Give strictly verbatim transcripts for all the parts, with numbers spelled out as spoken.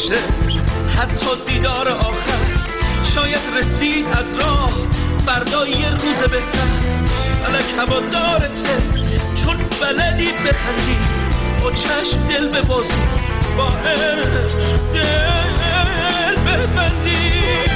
باشه، حتی دیدار آخر شاید رسید از راه، فردا یه روز بهتر. فلک هوادارته چون بلدی بخندی، با چشم دل ببازی، با عشق دل ببندی.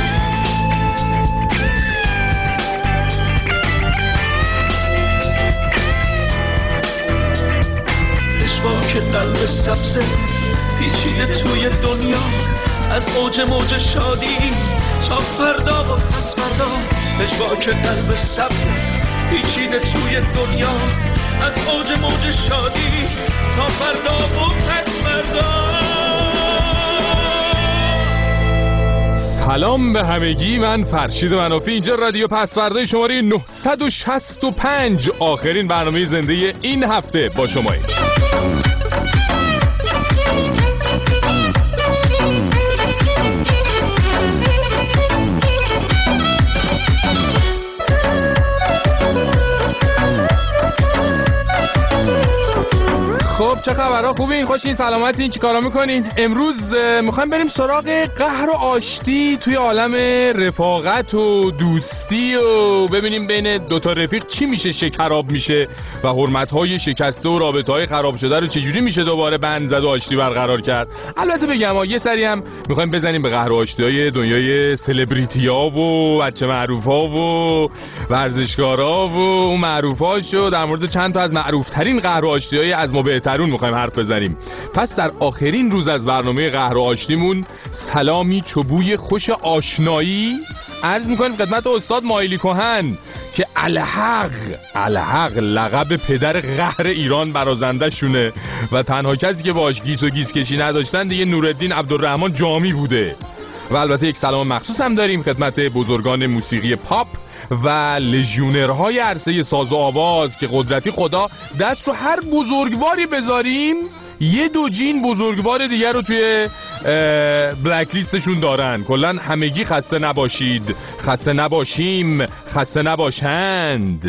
که قلب سبزه پیچیده توی دنیا، از اوج موج شادی تا فردا و پس فردا. پژواک قلب سبزه پیچیده توی دنیا، از اوج موج شادی تا فردا و پس فردا. سلام به همگی، من فرشید منافی، اینجا رادیو پسوردای شماره نهصد و شصت و پنج، آخرین برنامه زنده این هفته با شمایی. خب چه خبرها؟ خوبین؟ خوشین؟ سلامتین؟ چی کارا میکنین؟ امروز میخوایم بریم سراغ قهر و آشتی توی عالم رفاقت و دوستی و ببینیم بین دوتا رفیق چی میشه شکراب میشه و حرمتهای شکسته و رابطهای خراب شده رو چجوری میشه دوباره بند زد و آشتی برقرار کرد. البته بگم ها یه سری هم میخوایم بزنیم به قهر و آشتیهای دنیای سلبریتی ها و بچه معروف ها و ورزشکارا و اون معروف هاشو، در مورد چند تا از معروف ترین قهر و آشتیهای از ما ترون میخوایم حرف بزنیم. پس در آخرین روز از برنامه قهر و آشتیمون سلامی چوبوی خوش آشنایی عرض میکنیم خدمت استاد مایلی کهن که الحق الحق لقب پدر قهر ایران برازنده شونه و تنها کسی که باش گیس و گیس کشی نداشتن دیگه نورالدین عبدالرحمن جامی بوده. و البته یک سلام مخصوص هم داریم خدمت بزرگان موسیقی پاپ و لژیونرهای عرصه ساز و آواز که قدرتی خدا دست رو هر بزرگواری بذاریم یه دو جین بزرگوار دیگر رو توی بلک لیستشون دارن. کلن همگی خسته نباشید، خسته نباشیم، خسته نباشند.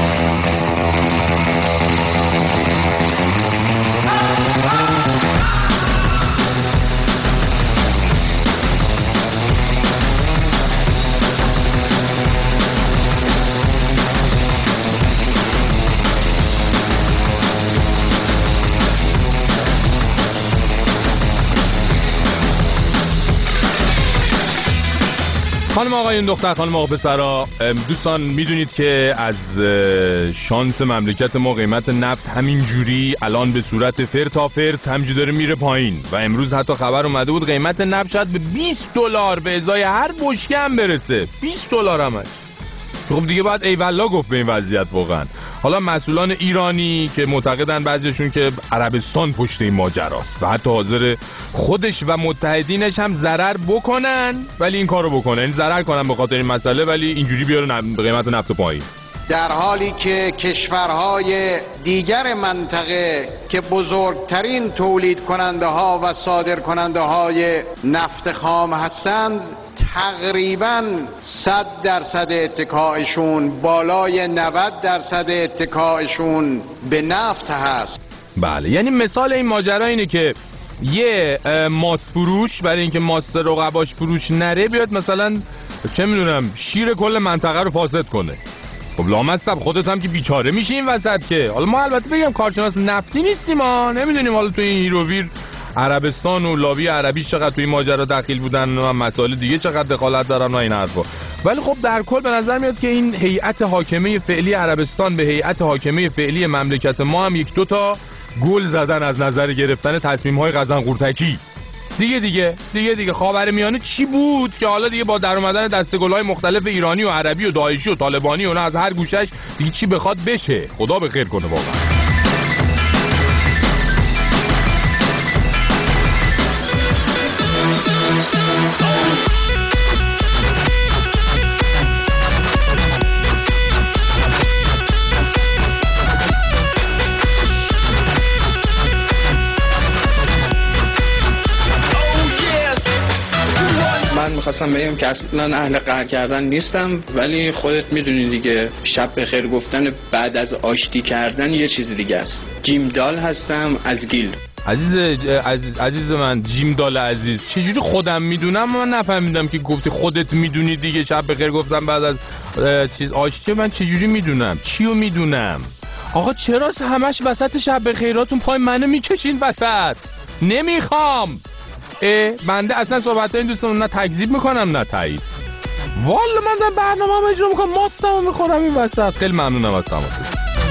خانم آقایون، دختر خانم آقا پسرا، دوستان میدونید که از شانس مملکت ما قیمت نفت همین جوری الان به صورت فر تا فرت همینجوری داره میره پایین و امروز حتی خبر اومده بود قیمت نفت شاید به بیست دلار به ازای هر بشکه هم برسه. بیست دلار همش. خب دیگه باید ای والله گفت به این وضعیت واقعا. حالا مسئولان ایرانی که معتقدن بعضیشون که عربستان پشت این ماجراست و حتی حاضر خودش و متحدینش هم ضرر بکنن ولی این کارو بکنن، این ضرر کنن به خاطر این مسئله ولی اینجوری بیارن قیمت نفت پایین، در حالی که کشورهای دیگر منطقه که بزرگترین تولید کننده ها و صادر کننده های نفت خام هستند تقریباً صد درصد اتکایشون، بالای نود درصد اتکایشون به نفت هست. بله، یعنی مثال این ماجرا اینه که یه ماست فروش برای اینکه ماست رقباش فروش نره بیاد مثلا چه میدونم شیر کل منطقه رو فاسد کنه. خب لامصب خودت هم که بیچاره میشی این وسط که. حالا ما البته بگم کارشناس نفتی نیستیم، ما نمیدونیم حالا تو این هیروویر عربستان و لابی عربی چقدر توی ماجرا دخیل بودن و مسائل دیگه چقدر دخالت دارن و این حرفا، ولی خب در کل به نظر میاد که این هیئت حاکمه فعلی عربستان به هیئت حاکمه فعلی مملکت ما هم یک دو تا گل زدن از نظر گرفتن تصمیم‌های قزنقورتکی. دیگه دیگه دیگه دیگه خاورمیانه چی بود که حالا دیگه با در اومدن دسته‌گل‌های مختلف ایرانی و عربی و داعشی و طالبانی و نه از هر گوشش دیگه چی بخواد بشه. خدا به خیر کنه واقعا. خواستم بگم که اصلا اهل قهر کردن نیستم، ولی خودت میدونی دیگه شب بخیر گفتن بعد از آشتی کردن یه چیز دیگه است. جیم دال هستم از گیل. عزیز عزیز عزیز من جیمدال عزیز، چجوری خودم میدونم؟ من نفهمیدم که گفتی خودت میدونی دیگه. شب بخیر گفتم بعد از چیز آشتی. من چجوری میدونم؟ چیو میدونم؟ آقا چرا همش وسط شب بخیراتون پای منو میکشین وسط؟ نمیخوام. اه بنده اصلا صحبت این دوستان نه تکذیب میکنم نه تایید. والا من دارم برنامه‌ام اجرا میکنم، ماستمو میخورم این وسط. خیلی ممنونم از تماستون.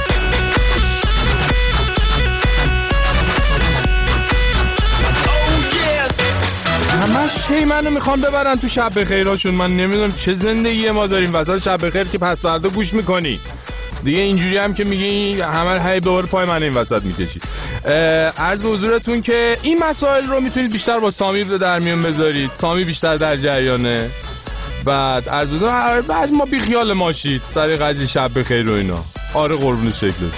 همش هی منو میخوام ببرن تو شب بخیراشون. من نمیدونم چه زندگی ما داریم وسط شب بخیر که پس فردا گوش میکنی دیگه. اینجوری هم که میگی همه هی دوباره پای من این وسط میکشی. عرض به حضورتون که این مسائل رو میتونید بیشتر با سامی در میون بذارید. سامی بیشتر در جریانه. بعد عرض به بعد ما بی خیال ماشید سر قضیه شب بخیر و اینا. آره قربون شکلتون.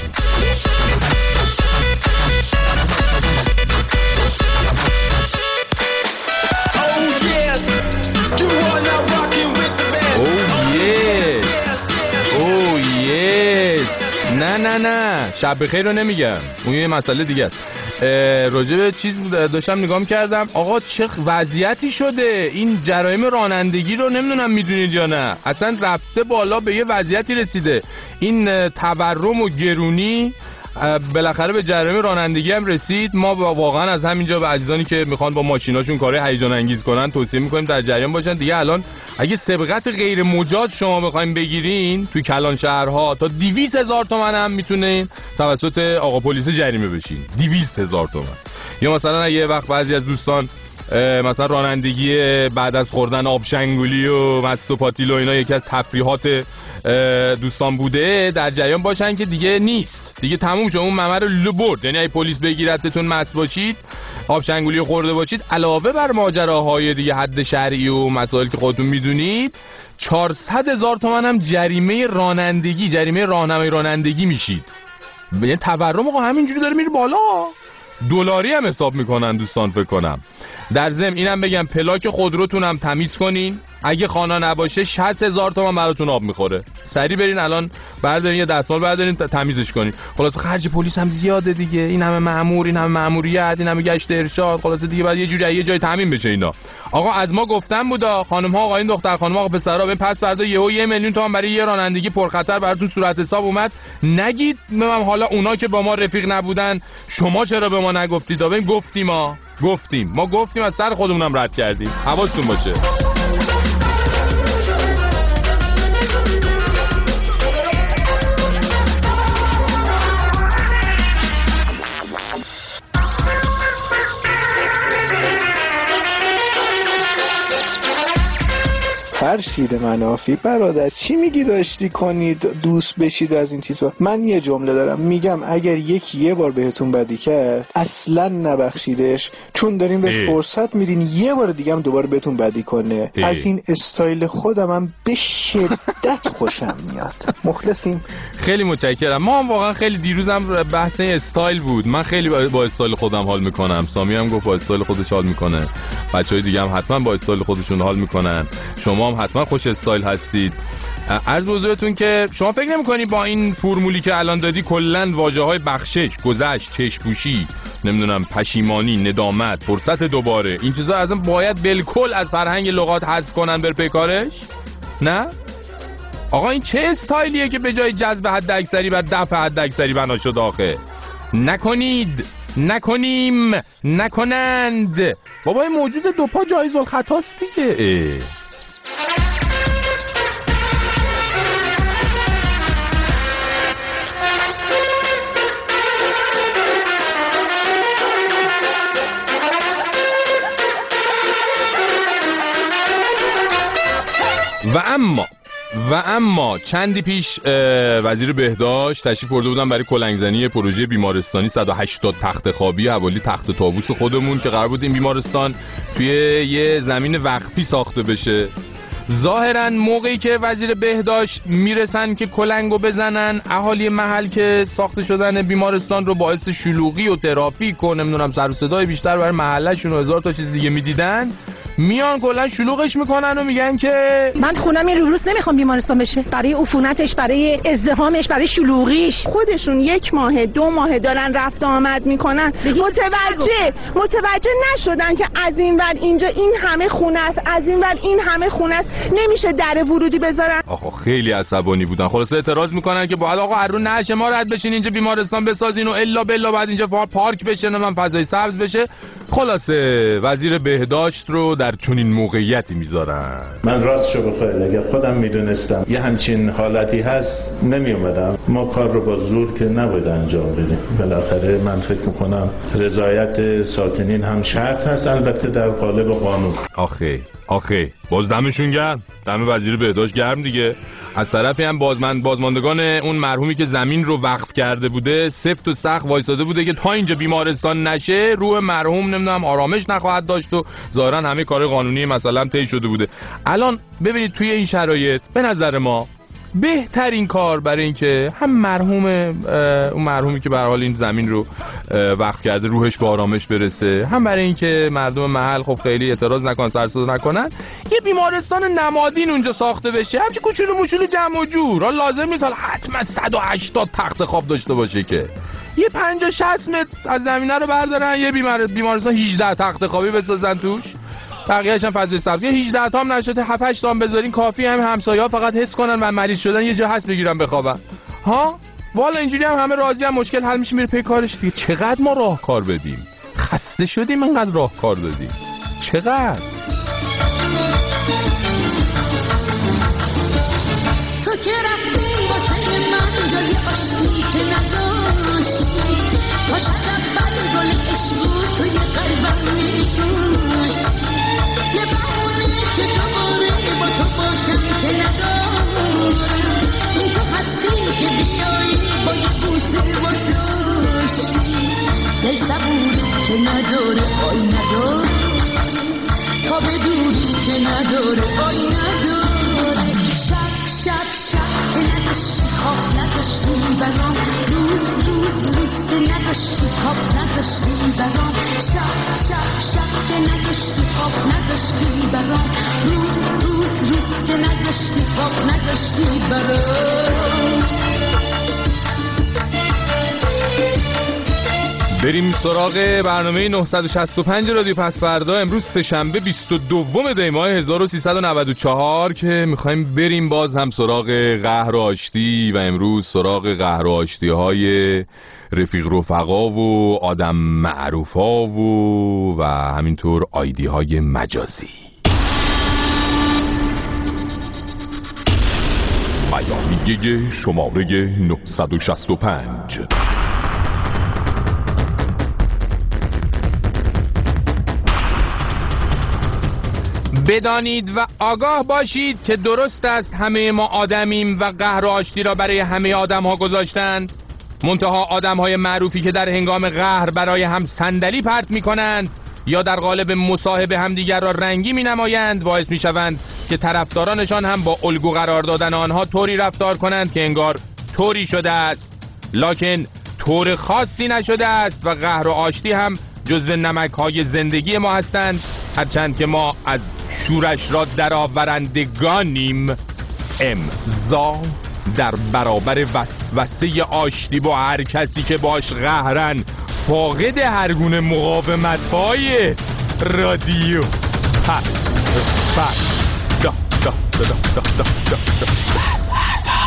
نه نه نه شب بخیر رو نمیگم، اون یه مسئله دیگه است. راجع به چیز داشتم نگاه می‌کردم. آقا چه وضعیتی شده این جرایم رانندگی رو، نمیدونم میدونید یا نه، اصلا رفته بالا، به یه وضعیتی رسیده. این تورم و گرونی بالاخره به جرایم رانندگی هم رسید. ما واقعا از همینجا به عزیزانی که میخوان با ماشیناشون کارهای هیجان انگیز کنن توصیه میکنیم در جریان باشن. دیگه الان اگه سبقت غیر مجاز شما بخواید بگیرین تو کلان شهرها تا دویست هزار تومان هم میتونین توسط آقا پلیس جریمه بشین. دویست هزار تومان. یا مثلا اگه وقت بعضی از دوستان مثلا رانندگی بعد از خوردن آبشنگولی و مست و پاتیل و اینا یکی از تفریحات دوستان بوده، در جریان باشن که دیگه نیست، دیگه تموم شد. اون ممر رو برد. یعنی اگه پلیس بگیرتتون مست باشید، آبشنگولی خورده باشید، علاوه بر ماجراهای دیگه حد شرعی و مسائل که خودتون میدونید، چهارصد هزار تومان هم جریمه رانندگی، جریمه راهنمای رانندگی میشید. یعنی تورم آقا همینجوری داره میره بالا. دلاری هم حساب میکنن دوستان فکر کنم. در ضمن اینم بگم پلاک خودروتون هم تمیز کنین. اگه خانه نباشه شصت هزار تومان براتون آب میخوره. سریع برین الان بردارین یه دستمال بردارین تمیزش کنین. خلاص خرج پلیس هم زیاده دیگه. این همه مأمور، این همه مأموریت، این همه گشت ارشاد، خلاص دیگه بعد یه جوری یه جای تامین بشه اینا. آقا از ما گفتن بودا خانم ها، آقایون، دختر خانم ها، پسرا، ببین پس فردا یهو یه میلیون تومان برای یه رانندگی پرخطر براتون صورت حساب اومد. نگید من حالا اونا که با ما رفیق نبودن شما چرا به ما نگفتید؟ ببین گفتیم ما گفتیم ما گفتیم از سر خودمونم رد کردیم. حواستون باشه. فرشید منافی برادر چی میگی داشتی کنید دوست بشید از این چیزا؟ من یه جمله دارم میگم اگر یکی یه بار بهتون بدی کرد اصلا نبخشیدش، چون داریم بهش فرصت میدین یه بار دیگه هم دوباره بهتون بدی کنه. ای. از این استایل خودم هم به شدت خوشم میاد. مخلصیم. خیلی متشکرم. ما هم واقعا خیلی دیروزم بحث استایل بود. من خیلی با استایل خودم حال میکنم. سامی هم گفت با استایل خودش حال میکنه. بچهای دیگه هم حتما با استایل خودشون حال میکنن. شما هم حتما خوش استایل هستید. عرض به حضورتون که شما فکر نمی‌کنی با این فرمولی که الان دادی کلاً واژه‌های بخشش، گذشت، چشم‌پوشی، نمیدونم پشیمانی، ندامت، فرصت دوباره، این چیزا اصلا باید بالکل از فرهنگ لغات حذف کنن بر پیکارش؟ نه؟ آقا این چه استایلیه که به جای جذب حد اکثری بر دفع حد اکثری بنا شد آخه؟ نکنید، نکنیم، نکنند. بابا این موجود دو پا جایز الخطاست دیگه. و اما و اما چندی پیش وزیر بهداشت تشریف برده بودن برای کلنگزنی پروژه بیمارستانی صد و هشتاد تخت خوابی حوالی تخت طاووس خودمون که قرار بود این بیمارستان توی یه زمین وقفی ساخته بشه. ظاهرا موقعی که وزیر بهداشت میرسن که کلنگو بزنن، اهالی محل که ساخته شدن بیمارستان رو باعث شلوغی و ترافیک و نمیدونم سر و صدای بیشتر برای محلشون و هزار تا چیز دیگه میدیدن، میان کلا شلوغش میکنن و میگن که من خونم این روز نمیخوام بیمارستان بشه، برای عفونتش، برای ازدحامش، برای شلوغیش. خودشون یک ماه دو ماه دارن رفت آمد میکنن، متوجه متوجه نشدن که از این ور اینجا این همه خونه است، از این ور این همه خونه است، نمیشه در ورودی بذارن. آخه خیلی عصبانی بودن. خلاصه اعتراض میکنن که باید آقا هرون نشه ما رد بشین اینجا بیمارستان بسازین و الا بلا بعد اینجا پارک بشه، من فضای سبز بشه. خلاصه وزیر بهداشت رو در چنین موقعیتی میذارن. من راستشو بخواید اگه خودم میدونستم یه همچین حالتی هست نمی اومدم. ما کار رو با زور که نباید انجام بدیم. بالاخره من فکر میکنم رضایت ساکنین هم شرط هست، البته در قالب قانون. آخه آخه باز دمشون گرم، دم وزیر بهداشت گرم دیگه. از طرفی هم بازمند بازماندگان اون مرحومی که زمین رو وقف کرده بوده سفت و سخت وایساده بوده که تا اینجا بیمارستان نشه روح مرحوم نمیدونم آرامش نخواهد داشت و ظاهرا همه کار قانونی مثلا طی شده بوده. الان ببینید توی این شرایط به نظر ما بهترین کار برای این که هم مرحوم اون مرحومی که به هر حال این زمین رو وقف کرده روحش به آرامش برسه، هم برای این که مردم محل خب خیلی اعتراض نکنن، سر صدا نکنن، یه بیمارستان نمادین اونجا ساخته بشه، همچین کوچولو موچولو جمع و جور. حالا لازم نیست حتما صد و هشتاد تخت خواب داشته باشه که یه پنجاه شصت متر از زمینه رو بردارن یه بیمار بیمارستان هجده تخت خوابی بسازن توش، بقیه‌اش هم فضای سبز. هجده تا هم نشده هفت هشت تا هم بذارین کافی، هم همسایه‌ها فقط حس کنن و مریض شدن یه جا هست بگیرن بخوابن. ها والا اینجوری هم همه راضی، هم مشکل حل میشه، میره پی کارش دیگه. چقدر ما راهکار بدیم، خسته شدیم اینقدر راهکار دادیم. چقدر تو که رفتی واسه من جای آشتی که نداشتی، باشه اول گل عشق توی قلبم نمی‌شوش، یه بهونه که دوباره با تو باشم که نداشتی، این تو هستی که بیایی با یه بوسه واساشتی، دل صبوری که نداره آی نداره، تا بدونی که نداره آی نداره، شب شب شب که نداشتی خواب نداشتی برام، روز روز روز که نداشتی خواب نداشتی برام، شب شب شب که نداشتی خواب نداشتی برام، روز روز روز که نداشتی خواب نداشتی برام. بریم سراغ برنامه نهصد و شصت و پنج رادیو پس فردا. امروز سه‌شنبه بیست و دوم دی ماه هزار و سیصد و نود و چهار که میخوایم بریم باز هم سراغ قهر و آشتی، و امروز سراغ قهر و آشتی های رفیق رفقا و آدم معروفا و و همینطور آیدی های مجازی. بیانیه شماره نهصد و شصت و پنج. بدانید و آگاه باشید که درست است همه ما آدمیم و قهر و آشتی را برای همه آدم ها گذاشتند، منتها آدم های معروفی که در هنگام قهر برای هم صندلی پرت می کنند یا در قالب مصاحبه همدیگر را رنگی می نمایند باعث می شوند که طرفدارانشان هم با الگو قرار دادن آنها طوری رفتار کنند که انگار طوری شده است، لکن طور خاصی نشده است و قهر و آشتی هم جزو نمک های زندگی ما هستند، هرچند که ما از شورش را درآورندگانیم. امضا در برابر وسوسه آشتی با هر کسی که باش قهرن، فاقد هر گونه مقاومت های رادیو پس فردا. دا دا دا دا دا دا دا. پس فردا.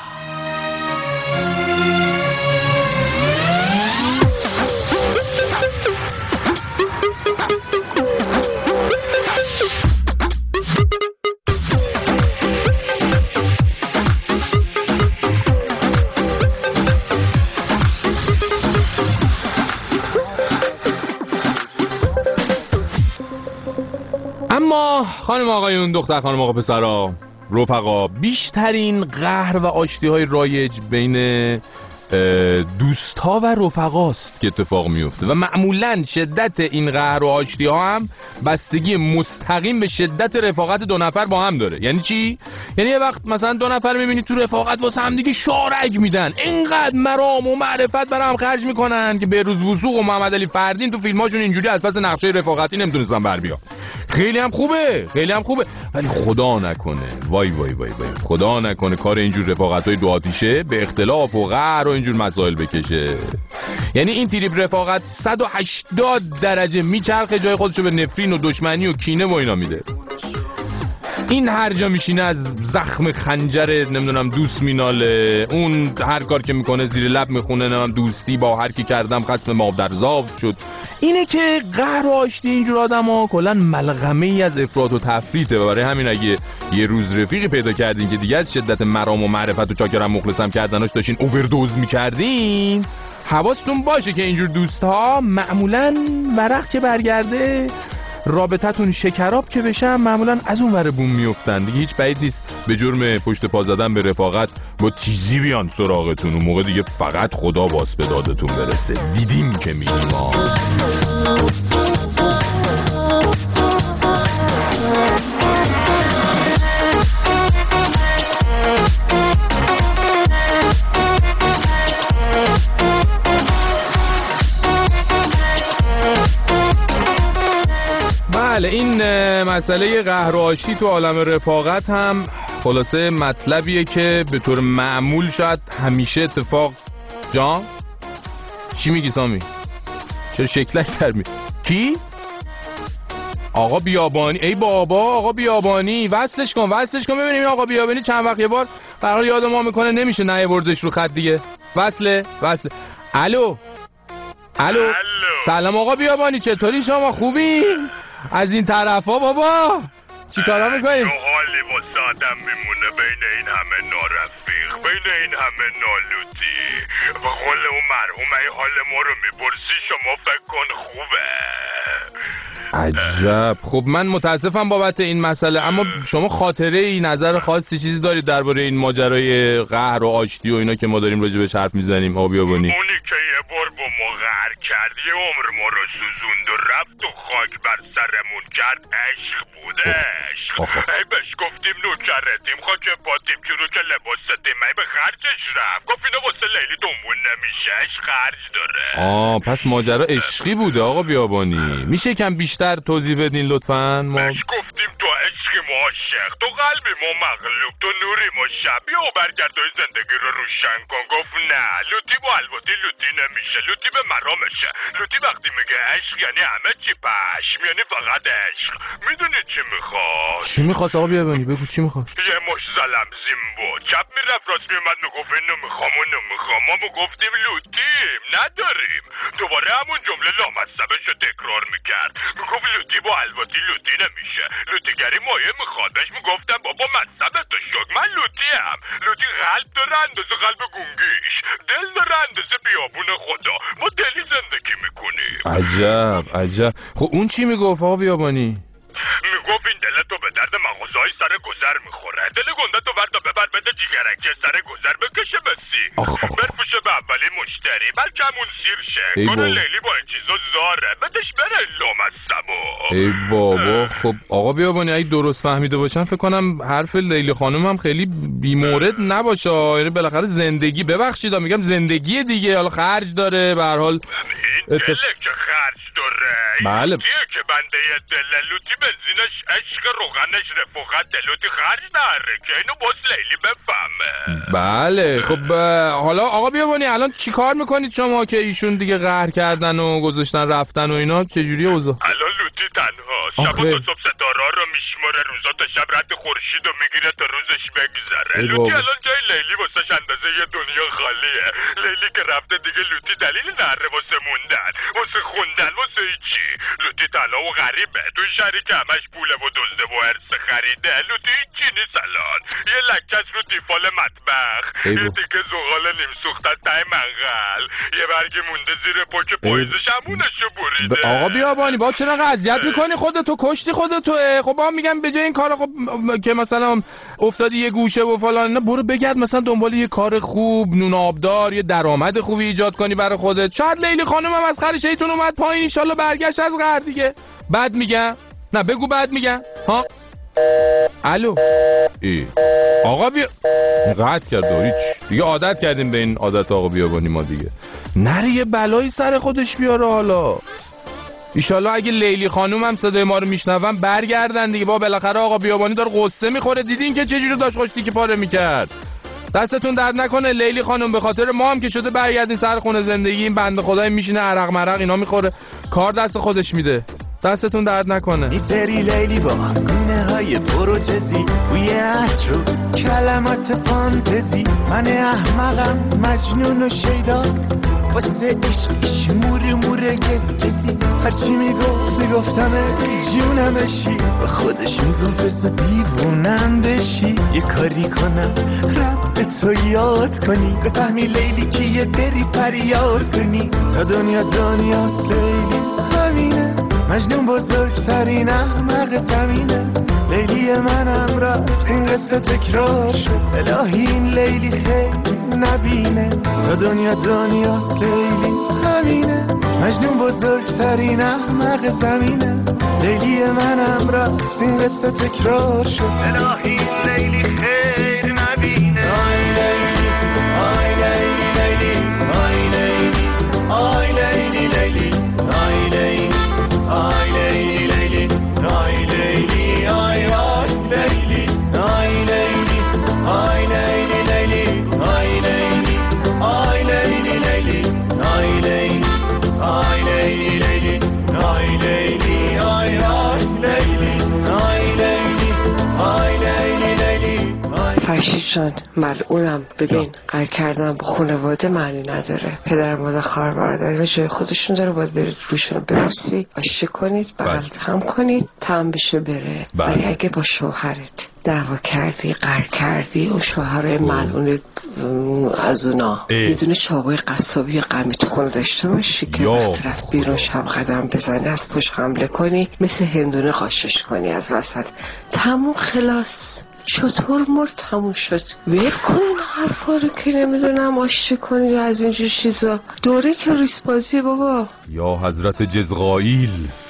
اما خانم آقایون، دختر خانم آقا پسرا، رفقا، بیشترین قهر و آشتی های رایج بین دوست ها و رفقاست که اتفاق میفته و معمولا شدت این قهر و آشتی ها هم بستگی مستقیم به شدت رفاقت دو نفر با هم داره. یعنی چی؟ یعنی یه وقت مثلا دو نفر میبینی تو رفاقت واسه هم دیگه شارک میدن، اینقدر مرام و معرفت برای هم خرج میکنن که به روز وثوق و محمد علی فردین تو فیلماشون اینجوری از پس نقشه رفاقتی نمیتونستن بر بیان. خیلی هم خوبه، خیلی هم خوبه، ولی خدا نکنه، وای وای وای وای خدا نکنه کار اینجور رفاقت‌های دو آتیشه به اختلاف و قهر و اینجور مسائل بکشه. یعنی این تریپ رفاقت صد و هشتاد درجه میچرخه، جای خودشو به نفرین و دشمنی و کینه و اینا میده. این هر جا میشینه از زخم خنجر نمیدونم دوست میناله، اون هر کار که میکنه زیر لب میخونه نمیدونم دوستی با هر کی کردم خصم مادرزاد شد. اینه که قهر و آشتی اینجور آدما کلا ملغمه ای از افراط و تفریطه و برای همین اگه یه روز رفیقی پیدا کردین که دیگه از شدت مرام و معرفت و چاکرم مخلصم کردناش داشتین اووردوز میکردین، حواستون باشه که اینجور دوستها معمولاً ورق که برگرده رابطتون شکراب که بشن معمولا از اون ور بوم میافتن دیگه. هیچ بعید نیست به جرم پشت پا زدن به رفاقت با تیزی بیان سراغتون، اون موقع دیگه فقط خدا باس به دادتون برسه. دیدیم که میگیم بله. این مسئله قهر و آشتی تو عالم رفاقت هم خلاصه مطلبیه که به طور معمول شاید همیشه اتفاق جان چی میگی سامی؟ چرا شکلک در می کی؟ آقا بیابانی. ای بابا آقا بیابانی وصلش کن وصلش کن ببینیم. آقا بیابانی چند وقت یه بار برای یاد ما میکنه نمیشه نه وردش رو خط دیگه. وصله وصله. الو الو سلام آقا بیابانی، چطوری شما؟ خوبین؟ از این طرفا بابا چیکارا میکنیم؟ چه حالی واسه آدم میمونه بین این همه نارفیق، بین این همه نالوتی و قول اون مرحوم ای حال ما رو میپرسی شما فکر کن خوبه. عجب. خب من متاسفم بابت این مسئله، اما شما خاطره ای نظر خاصی چیزی دارید درباره این ماجرای قهر و آشتی و اینا که ما داریم راجع بهش حرف میزنیم آقا بیابانی؟ اونی که یه بار با ما قهر کرد یه عمر ما رو سوزوند و رفت و خاک بر سرمون کرد عشق بوده. عشق ای بهش گفتیم نوکرتیم خاک پاتیم که رو که لباستیم ای به خرجش رفت گفت اینو واسه لیلی دنبون نمیشه عشق خرج داره. آه پس ماجرا عشقی بوده آقا بیابانی. میشه کم بیشتر توضیح بدین لطفاً؟ ما بهش گفتیم تو عشقی ما عاشق، تو قلبی ما مغلوب، تو نوری ما شب، بیا و برگردای زندگی رو روشن کن. گفت نه لوتی با الواتی لوتی نمیشه، لوتی به مرامشه. لوتی وقتی میگه عشق یعنی همه چی پشم، یعنی فقط عشق. میدونی چی میخواد؟ چی میخواد آقا بیابانی؟ بگو چی میخواد؟ یه مش زلم زیمبو چپ میرفت راست میومد میگفت اینو میخوام اونو میخوام. ما میگفتیم لوتیم نداریم، دوباره همون جمله لامصبش رو تکرار میکرد. میگفت لوتی با الواتی لوتی نمیشه، لوتیگری مایه میخواد. بهش میگفتم بابا مصبه تو شک من لوتی هم. لوتی قلب داره اندازه قلب گونگیش، دل داره اندازه بیابون خدا. ما دلی زندگی میکنیم. عجب عجب. خب اون چی میگفت آقا بیابانی؟ میگفت این دلتو به درد مغازهای سر گذر میخوره، دل گندتو وردا ببر بده جیگرکی سر گذر بکشه بسی برفوشه به اولی مشتری بلکه همون سیر شه. کار لیلی با این چیزا زاره بدش بره لامصبو. ای بابا. خب آقا بیابانی اگه درست فهمیده باشم فکر کنم حرف لیلی خانم هم خیلی بیمورد نباشه، یعنی بالاخره زندگی ببخشید میگم زندگی دیگه حالا خرج داره به هر حال. این دله که خرج داره بله که بنده دل لوتی بنزینش عشق روغنش رفاقت لوتی خرج نره که اینو باز لیلی بفهمه. بله خب حالا آقا بیابانی الان چی کار میکنید شما که ایشون دیگه قهر کردن و گذاشتن رفتن و اینا؟ چجوری اوضاع؟ الان لوتی تنها شب و تا صبح ستاره رو میشماره، روزا تا شب رد خورشید رو میگیره تا روزش بگذره. لوتی الان جای لیلی واسش اندازه یه دنیا خالیه. لیلی که رفته دیگه لوتی دلیل نره واسه موندن، واسه خوندن، واسه هیچی. لوتی تنها و غریبه توی شهری که همش پوله و دزده و ارث خریده. لوتی هیچی نیست الان، یه لکش رو دیفال مطبخ، یه تیکه زغال نیم سوخت از ته منقل، یه برگی مونده زیر پاک پاییزش همونشو بریده. آقا بیابانی با چرا اذیت میکنی خودتو؟ کشتی خودتو. خب با میگم به جای این کارا خب که مثلا افتادی یه گوشه و فلان اینا برو بگرد مثلا دنبال یه کار خوب نون آبدار، یه درآمد خوبی ایجاد کنی برای خودت. شاید لیلی خانم هم از خرش ایتون اومد پایین ان شاءالله برگشت از قهر دیگه. بعد میگم نه بگو بعد میگم ها. الو ای آقا بیا قطع کرد هیچ دیگه عادت کردیم به این عادت آقا بیابانی ما دیگه. نره یه بلایی سر خودش بیاره حالا. ایشالله اگه لیلی خانوم هم صدای ما رو میشنون برگردن دیگه. با بالاخره آقا بیابانی داره قصه میخوره، دیدین که چجوری داشت خوش تیکه پاره میکرد. دستتون درد نکنه لیلی خانم، به خاطر ما هم که شده برگردین سر خونه زندگی. این بنده خدای میشینه عرق مرق اینا میخوره، کار دست خودش میده. دستتون درد نکنه. این سری لیلی با گونه های پروتزی، بوی عطر و کلمات فانتزی. من احمقم مجنون و شیدا، واسه عشقش مور مور گز گزی. هرچی میگفت میگفتم جونم بشی، با خودش میگفت بسا دیوونم بشی. یه کاری کنم رب تو یاد کنی، بفهمی لیلی کیه بری فریاد کنی. تا دنیا دنیاست لیلی همینه، مجنون بزرگترین احمق زمینه. لیلی منم رفت این قصه تکرار شد، الهی این لیلی خیلی نبینه. تا دنیا دنیاست لیلی همینه، مجنون بزرگترین احمق زمینه. لیلی منم رفت این قصه تکرار شد، الهی این لیلی خیلی نبینه. آی لیلی آی لیلی لیلی آی لیلی آی لیلی لیلی آی لیلی آی لیلی لیلی آی لیلی آی آی لیلی آی لیلی آی لیلی لیلی آی لیلی آی لیلی لیلی آی لیلی آی لیلی لیلی آی لیلی آی آی لیلی آی لیلی آی لیلی لیلی. فرشید جان ملعونم، ببین قرار کردن با خانواده معنی نداره. پدر مادر خواهر برادر و جای خودشون داره، باید برید روشون بروسی، آشتی کنید، بغل هم کنید، تم بشه بره. ولی اگه با شوهرت دعوا کردی، قرار کردی، اون شوهر ملعون از اونا یه دونه چاقوی قصابی غمی تو خونه داشته باشی که وقت رفت بیرون شب قدم بزنی، از پشت حمله کنی، مثل هندونه قاشش کنی از وسط. تموم خلاص، چطور مرد تموم شد. ویل کن این حرفا رو که نمیدونم آشتی کنید یا از اینجور چیزا. دوره تروریست بازی بابا. یا حضرت جزغائیل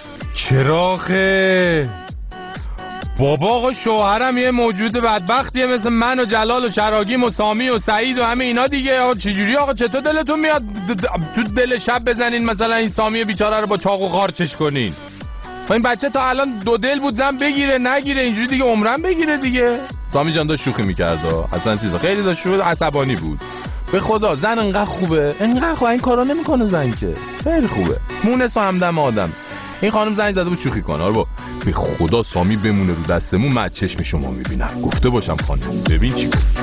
چراخه بابا. آقا شوهرم یه موجود بدبختیه مثل من و جلال و شراگیم و سامی و سعید و همه اینا دیگه. آقا چجوری آقا چطور دلتون میاد تو دل شب بزنین مثلا این سامی بیچاره رو با چاقو قارچش کنین؟ این بچه تا الان دو دل بود زن بگیره نگیره، اینجوری دیگه عمرم بگیره دیگه. سامی جان داشت شوخی میکرد اصلا چیزا خیلی داشت شوخی، عصبانی بود. به خدا زن انقدر خوبه، انقدر خوبه، این کارا نمیکنه زن که خیلی خوبه، مونس و همدم آدم. این خانم زنگ زده بود شوخی کنه. آره به خدا سامی بمونه رو دستمون، من چشم شما میبینم. گفته باشم خانم ببین چی گفت.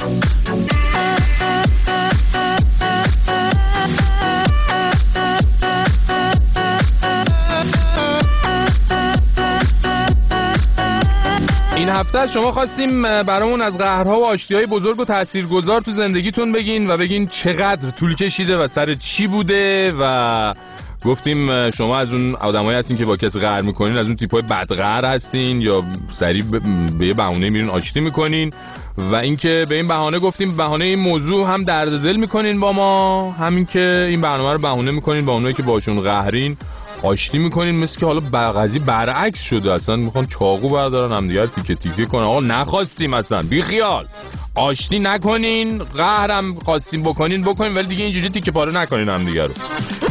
این هفته از شما خواستیم برامون از قهرها و آشتی‌های بزرگ و تاثیرگذار تو زندگیتون بگین و بگین چقدر طول کشیده و سر چی بوده. و گفتیم شما از اون آدمایی هستین که با کسی قهر میکنین، از اون تیپای بدقهر هستین یا سریع به یه بهونه میرین آشتی میکنین. و اینکه به این بهانه گفتیم بهانه این موضوع هم درد دل میکنین با ما، همین که این برنامه رو بهونه میکنین با اونایی که باشون قهرین آشتی میکنین. مثل که حالا قضیه برعکس شده، اصلا میخوان چاقو بردارن همدیگه تیکه تیکه کنن. آقا نخواستیم اصلا، بی خیال آشتی نکنین، قهرم خواستیم بکنین بکنین، ولی دیگه اینجوری تیکه پاره نکنین همدیگه رو.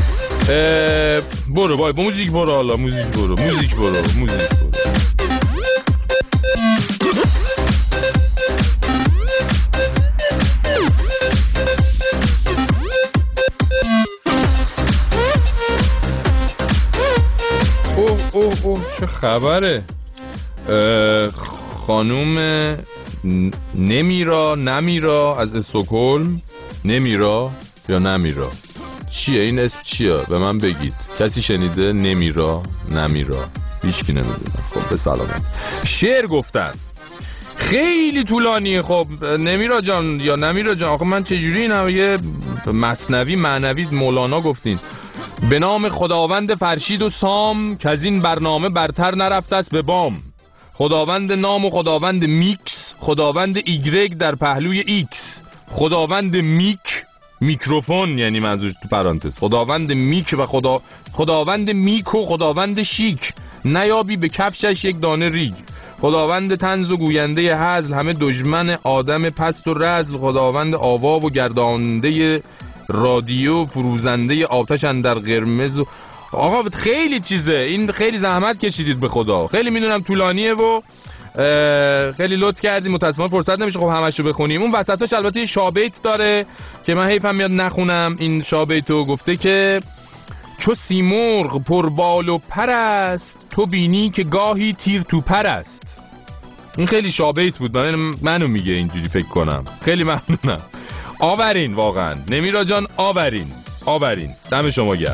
برو بای با موزیک برو، حالا موزیک برو موزیک برو موزیک برو. اوه اوه اوه چه خبره؟ خانوم نمیرا نمیرا از استکهلم. نمیرا یا نمیرا چیه این اسم چیه؟ به من بگید. کسی شنیده؟ نمیرا نمیرا هیچکی نمیدونه. خب به سلامت. شعر گفتن خیلی طولانیه. خب نمیرا جان یا نمیرا جان، آخه من چجوری اینم یه مثنوی معنوی مولانا گفتین. به نام خداوند فرشید و سام که از این برنامه برتر نرفته است به بام. خداوند نام و خداوند میکس، خداوند ایگرگ در پهلوی ایکس، خداوند میک میکروفون یعنی منظور تو پرانتز، خداوند میک و خدا خداوند میک و خداوند شیک، نیابی به کفشش یک دانه ریگ. خداوند طنز و گوینده هزل، همه دشمن آدم پست و رزل. خداوند آوا و گردانده رادیو، فروزنده آتش اندر قرمز و آقا خیلی چیزه، این خیلی زحمت کشیدید به خدا، خیلی میدونم طولانیه و خیلی لطف کردیم، متاسفانه فرصت نمیشه خب همشو بخونیم. اون وسطاش البته یه شابیت داره که من حیفم میاد نخونم. این شابیتو گفته که چو سیمرغ پر بال و پر است، تو بینی که گاهی تیر تو پر است. این خیلی شابیت بود، من منو میگه اینجوری فکر کنم. خیلی ممنونم. آورین واقعا نمیرا جان، آورین آورین، دم شما گرم.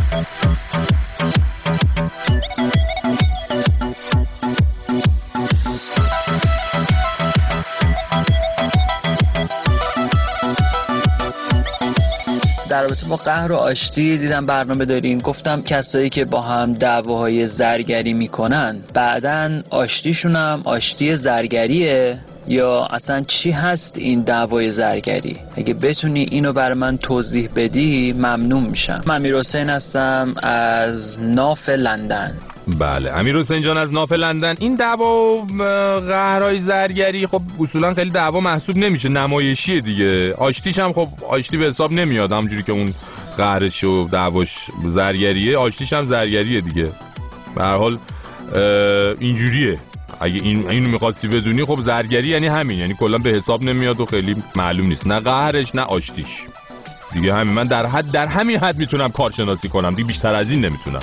در رابطه با قهر و آشتی دیدم برنامه دارین، گفتم کسایی که با هم دعواهای زرگری میکنن بعدن آشتیشون هم آشتی زرگریه یا اصلا چی هست این دعوای زرگری؟ اگه بتونی اینو برای من توضیح بدی ممنون میشم. من امیر حسین هستم از ناف لندن. بله امیر حسین جان از ناف لندن. این دعوا قهرهای زرگری خب اصولا خیلی دعوا محسوب نمیشه، نمایشیه دیگه. آشتیش هم خب آشتی به حساب نمیاد، همونجوری که اون قهرش و دعواش زرگریه، آشتیش هم زرگریه دیگه. به هر حال اینجوریه. اگه این اینو می‌خواستی بدونی خب زرگری یعنی همین، یعنی کلا به حساب نمیاد و خیلی معلوم نیست، نه قهرش نه آشتیش دیگه. همین من در حد در همین حد میتونم کارشناسی کنم دیگه، بیشتر از این نمیتونم.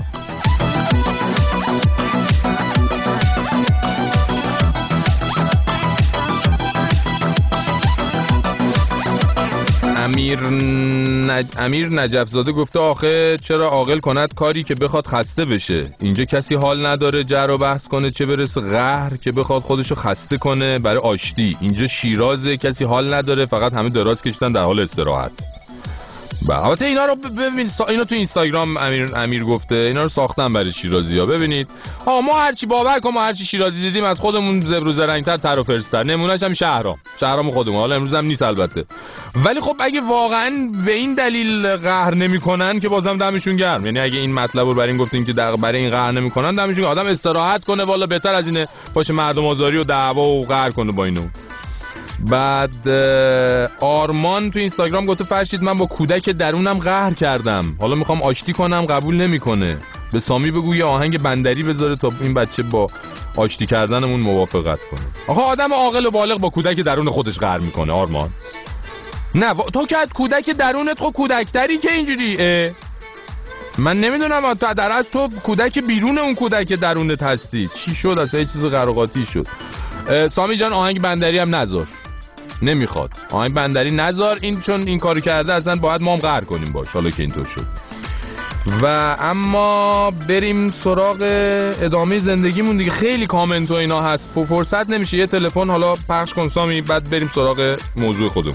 امیر نج... امیر نجف زاده گفته آخه چرا عاقل کند کاری که بخواد خسته بشه؟ اینجا کسی حال نداره جر و بحث کنه، چه برسه قهر که بخواد خودشو خسته کنه برای آشتی. اینجا شیرازه، کسی حال نداره، فقط همه دراز کشیدن در حال استراحت. البته اینا رو ببین، اینو تو اینستاگرام امیر امیر گفته اینا رو ساختن برای شیرازی‌ها. ببینید ها، ما هرچی باور کن، ما هرچی شیرازی دیدیم از خودمون زبر و زرنگ‌تر، تر و فرستر. نمونهش هم شهرام شهرام خودمون، حالا امروز هم نیست البته. ولی خب اگه واقعا به این دلیل قهر نمی‌کنن که بازم دمشون گرم. یعنی اگه این مطلب رو برای این گفتین که برای این قهر نمی‌کنن، دمشون آدم استراحت کنه، والا بهتر از اینه باشه مردم آزاری و دعوا و قهر کنه با اینو. بعد آرمان تو اینستاگرام گفته فرشید من با کودک درونم قهر کردم، حالا میخوام آشتی کنم قبول نمیکنه. به سامی بگو یه آهنگ بندری بذاره تا این بچه با آشتی کردنمون موافقت کنه. آخه آدم عاقل و بالغ با کودک درون خودش قهر میکنه آرمان؟ نه تو که کودک درونت خود کودکتری که اینجوری. من نمیدونم تو در از تو کودک بیرون اون کودک درونت هستی. چی شد اصلا؟ یه چیز قراقاتی شد. سامی جان آهنگ بندری هم نذار، نمیخواد آهنگ بندری نذار، این چون این کارو کرده اصلا باید ما هم قهر کنیم باش، حالا که اینطور شد. و اما بریم سراغ ادامه زندگیمون دیگه. خیلی کامنت و اینا هست، فرصت نمیشه. یه تلفن حالا پخش کن سامی، بعد بریم سراغ موضوع خودمون.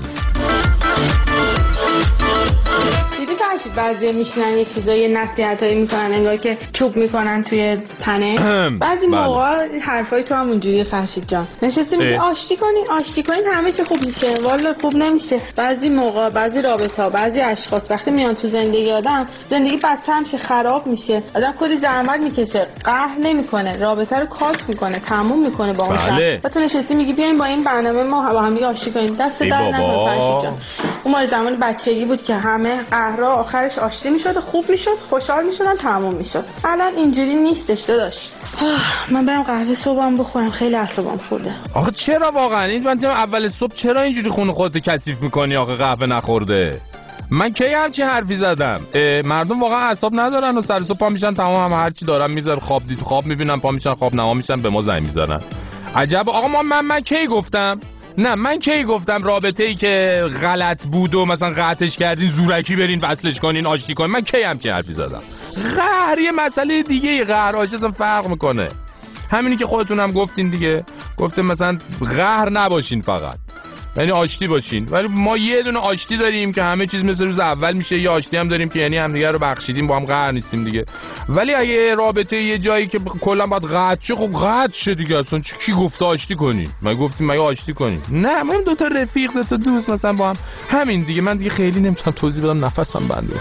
بعضی میشینن یه چیزایی نصیحتایی میکنن انگار که چوب میکنن توی تنه. بعضی موقع حرفای تو هم اونجوریه فرشید جان، نشستی میگی آشتی کنین آشتی کنین همه چی خوب میشه، والا خوب نمیشه. بعضی موقع بعضی رابطه‌ها بعضی اشخاص وقتی میان تو زندگی آدم، زندگی بدتر میشه، خراب میشه، آدم کلی زحمت میکشه، قهر نمیکنه، رابطه رو کات میکنه، تموم میکنه با اون شخص. بعد تو نشستی میگی بیاین با این برنامه ما با هم دیگه آشتی کنیم. دست در نکنه فرشید جان. اون مال زمان بچگی بود که همه قهرها آخرش آشتی میشد، خوب میشد، خوشحال میشدن، تموم میشد. الان اینجوری نیستش داداش. من برم قهوه صبحم بخورم، خیلی اعصابم خورده. آخه چرا واقعا این من اول صبح چرا اینجوری خون خودت کثیف میکنی؟ آخه قهوه نخورده من کی همچی حرفی زدم؟ مردم واقعا اعصاب ندارن و سر صبح پا میشن تمام هم هرچی دارن میذارن، خواب دید خواب میبینن، پا میشن خواب نما میشن، به ما زنگ میزنن. عجب آقا ما من من کی گفتم؟ نه من کی گفتم رابطه‌ای که غلط بود و مثلا قطعش کردین زورکی برین وصلش کنین آشتی کنین؟ من کی همچین حرفی زدم؟ قهر یه مسئله دیگه، قهر آشتی اصلا فرق میکنه. همینی که خودتون هم گفتین دیگه، گفتم مثلا قهر نباشین فقط، یعنی آشتی باشین. ولی ما یه دونه آشتی داریم که همه چیز مثل روز اول میشه، یه آشتی هم داریم که یعنی همدیگه رو بخشیدیم، با هم قهر نیستیم دیگه. ولی اگه رابطه یه جایی که کلا باید قطع شه، خب قطع شه دیگه. اصلا کی گفته آشتی کنی؟ ما گفتیم مگه آشتی کنی؟ نه ما دو تا رفیق دو تا دوست مثلا با هم همین دیگه. من دیگه خیلی نمیتونم توضیح بدم، نفسم بنده.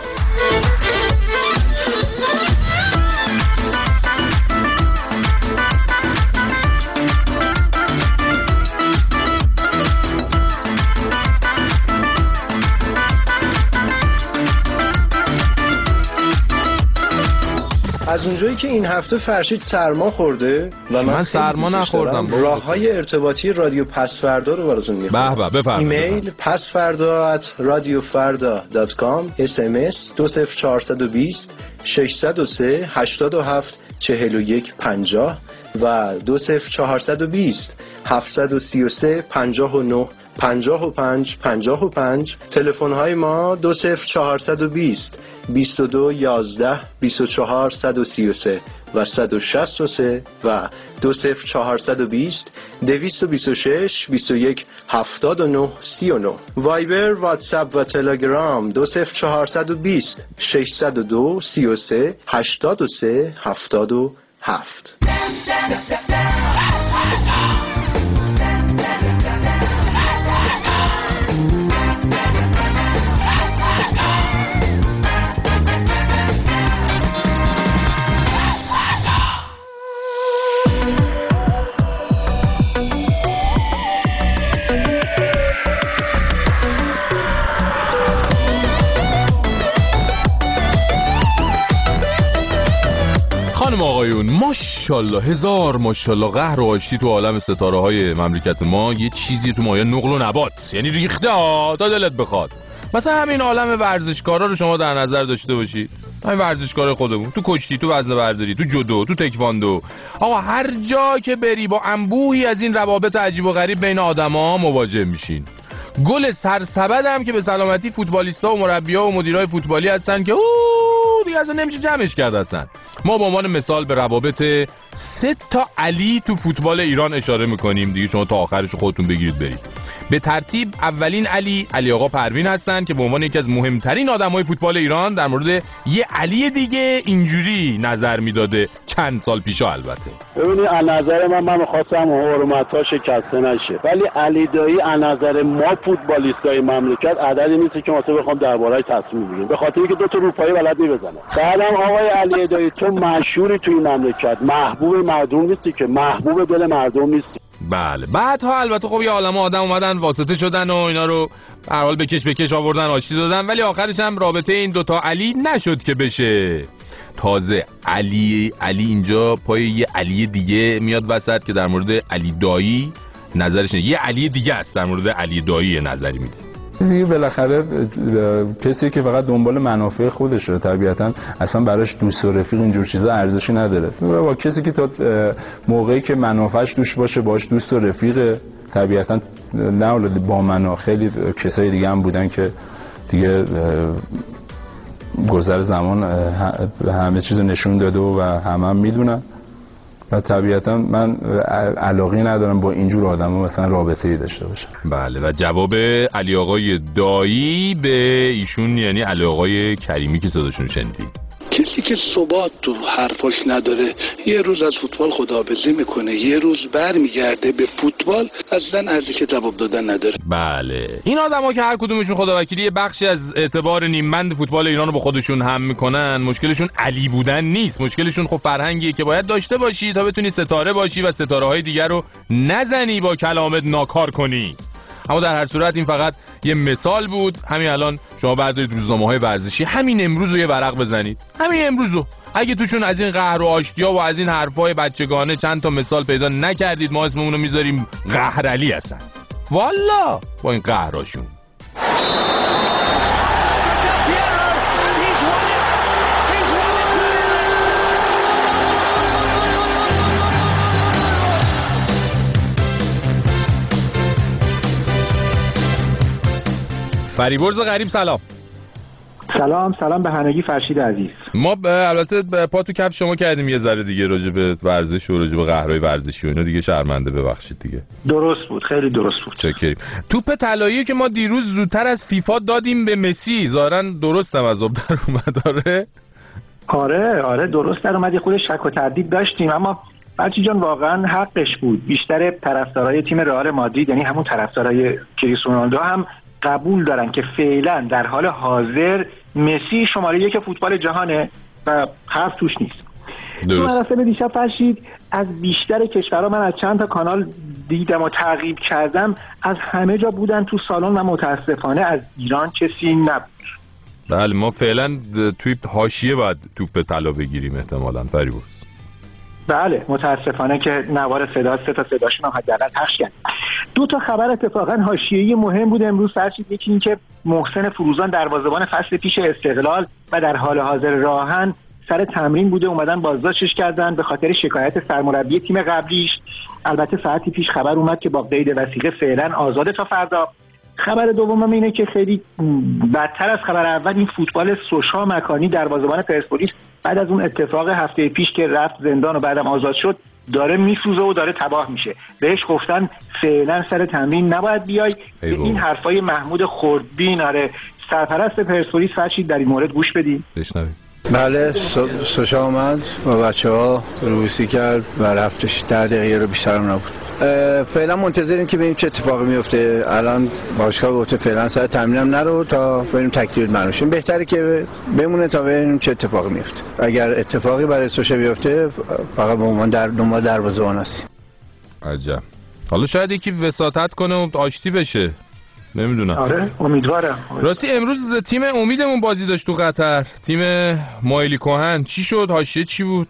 از اونجایی که این هفته فرشید سرما خورده و من, من سرما نخوردم، راههای ارتباطی رادیو پسفردا رو براتون میخونم. به به بفرمایید. ایمیل پسفردا ات رادیوفردا دات کام، اس ام اس دو صفر چهار دو صفر شش صفر سه هشت هفت چهل و یک پنجاه و دو صفر چهار دو صفر هفت سه سه پنجاه و نه پنجاه و پنج پنجاه و پنج. تلفن های ما دو صفر چهار دو صفر بیست و دو یازده بیست و چهار صد و سی و سه و صد و شصت و سه و دو صفر چهار دو صفر دویست و بیست و شش بیست و یک هفتاد و نه سی و نه. وایبر، واتساپ و تلگرام دو صفر چهار دو صفر شش صفر دو سی و سه هشتاد و سه هفتاد و هفت. خانم آقایون، ماشاءالله هزار ماشاءالله، قهر و آشتی تو عالم ستاره های مملکت ما یه چیزی تو مایه نقل و نبات، یعنی ریخته ها تا دلت بخواد. مثلا همین عالم ورزشکارا رو شما در نظر داشته باشید، همین ورزشکار خودمون، تو کشتی، تو وزنه برداری، تو جودو، تو تکواندو، آقا هر جا که بری با انبوهی از این روابط عجیب و غریب بین آدما مواجه میشین. گل سرسبد هم که به سلامتی فوتبالیستا و مربی‌ها و مدیرای فوتبالی هستن که اوه دیگه اصلا نمیشه جمعش کرد. اصلا ما به عنوان مثال به روابط سه تا علی تو فوتبال ایران اشاره میکنیم دیگه، شما تا آخرش خودتون بگیرید برید. به ترتیب اولین علی، علی آقا پروین هستن که به عنوان یکی از مهمترین آدمای فوتبال ایران در مورد یه علی دیگه اینجوری نظر میداده چند سال پیشا. البته ببینید از نظر من من خواستم حرمت‌ها شکسته نشه، ولی علی دایی از نظر ما فوتبالیستای مملکت عددی نیست که واسه بخوام درباره‌اش تصمیم بگیرم، به خاطر اینکه دو تا روپایی بلد بزنه. بعدم آقای علی دایی تو مشهوری توی مملکت، محبوب مردم نیستی که، محبوب دل مردم نیستی. بله بعدها البته خب یه عالمه آدم اومدن واسطه شدن و اینا رو به هر حال بکش بکش آوردن آشتی دادن، ولی آخرش هم رابطه این دوتا علی نشد که بشه. تازه علی علی اینجا پای یه علی دیگه میاد وسط که در مورد علی دایی نظرش نه، یه علی دیگه است در مورد علی دایی نظری میده. دیگه بالاخره کسی که فقط دنبال منافع خودشه طبیعتا اصلا براش دوست و رفیق اینجور چیزا ارزشی نداره. با کسی که تا موقعی که منافعش دوش باشه باش دوست و رفیق، طبیعتا نه با من خیلی کسای دیگه هم بودن که دیگه گذر زمان همه چیزو نشون داده و همه هم میدونن و طبیعتا من علاقی ندارم با اینجور آدم ها مثلا رابطه‌ای داشته باشم. بله و جواب علی آقای دایی به ایشون یعنی علی آقای کریمی که صداشون شنیدی. کسی که ثبات تو حرفاش نداره یه روز از فوتبال خداحافظی میکنه، یه روز برمیگرده به فوتبال، اصلا ارزش جواب دادن نداره. بله این آدما که هر کدومشون خداوکیلی بخشی از اعتبار نیممند فوتبال ایران رو با خودشون هم میکنن، مشکلشون علی بودن نیست، مشکلشون خب فرهنگیه که باید داشته باشی تا بتونی ستاره باشی و ستاره های دیگر رو نزنی با کلامت ناکار کنی. اما در هر صورت این فقط یه مثال بود. همین الان شما بردارید روزنامه‌های ورزشی همین امروز رو یه ورق بزنید، همین امروز رو اگه توشون از این قهر و آشتی‌ها و از این حرفای بچگانه چند تا مثال پیدا نکردید، ما اسممون رو میذاریم قهر علی هستن. والا با این قهراشون. فریبرز غریب سلام. سلام سلام به همگی فرشید عزیز. ما البته پا تو کف شما کردیم یه ذره دیگه راجع به ورزش و راجع به قهرهای ورزشی و اینا دیگه، شرمنده ببخشید دیگه. درست بود، خیلی درست بود. چکریم. توپ طلایی که ما دیروز زودتر از فیفا دادیم به مسی، ظاهرا درستم از آب در اومد. آره آره آره درست در اومد. خود شک و تردید داشتیم اما بچی جان واقعا حقش بود. بیشتر طرفدارای تیم رئال مادرید یعنی همون طرفدارای کریستیانو رونالدو هم قبول دارن که فعلا در حال حاضر مسی شماره یک فوتبال جهانه و حرف توش نیست. تو مراسم دیشب فرشید از بیشتر کشورها من از چند تا کانال دیدم و تعقیب کردم، از همه جا بودن تو سالن و متاسفانه از ایران کسی نبود. بله ما فعلا توی حاشیه باید توپ طلا بگیریم احتمالاً فریبرز. بله متاسفانه که نوار صدا سه تا صداشون هم حداقل پخش کردن. دو تا خبر اتفاقا حاشیه‌ای مهم بود امروز فرشید. یکی این که محسن فروزان دروازه‌بان فصل پیش استقلال و در حال حاضر راهن سر تمرین بوده، اومدن بازداشتش کردن به خاطر شکایت سرمربی تیم قبلیش. البته ساعتی پیش خبر اومد که با قید وثیقه فعلا آزاده تا فردا. خبر دومم اینه که خیلی بدتر از خبر اول این فوتبال سوشا مکانی دروازه‌بان پرسپولیس بعد از اون اتفاق هفته پیش که رفت زندان و بعدم آزاد شد داره میسوزه و داره تباه میشه. بهش گفتن فعلا سر تمرین نباید بیای. به این حرفای محمود خردبین آره سرپرست پرسپولیس فرشید در این مورد گوش بدیم. بشنویم. بله سوشا آمد و بچه ها رویسی کرد و رفتش، ده دقیقه رو بیشتر هم نبود. فعلا منتظریم که ببینیم چه اتفاقی میفته. الان باشگاه گفته فعلا سر تمرینم نرو تا ببینیم تکلیف معلومه. بهتره که بمونه تا ببینیم چه اتفاقی میفته. اگر اتفاقی برای سوشا بیفته فقط به عنوان در دنبال دروازه‌بان هستیم. عجب. حالا شاید یکی وساطت کنه و آشتی بشه. نمیدونم. آره امیدوارم. راستی امروز تیم امیدمون بازی داشت تو قطر. تیم مایلی کوهن چی شد؟ حاشیه چی بود؟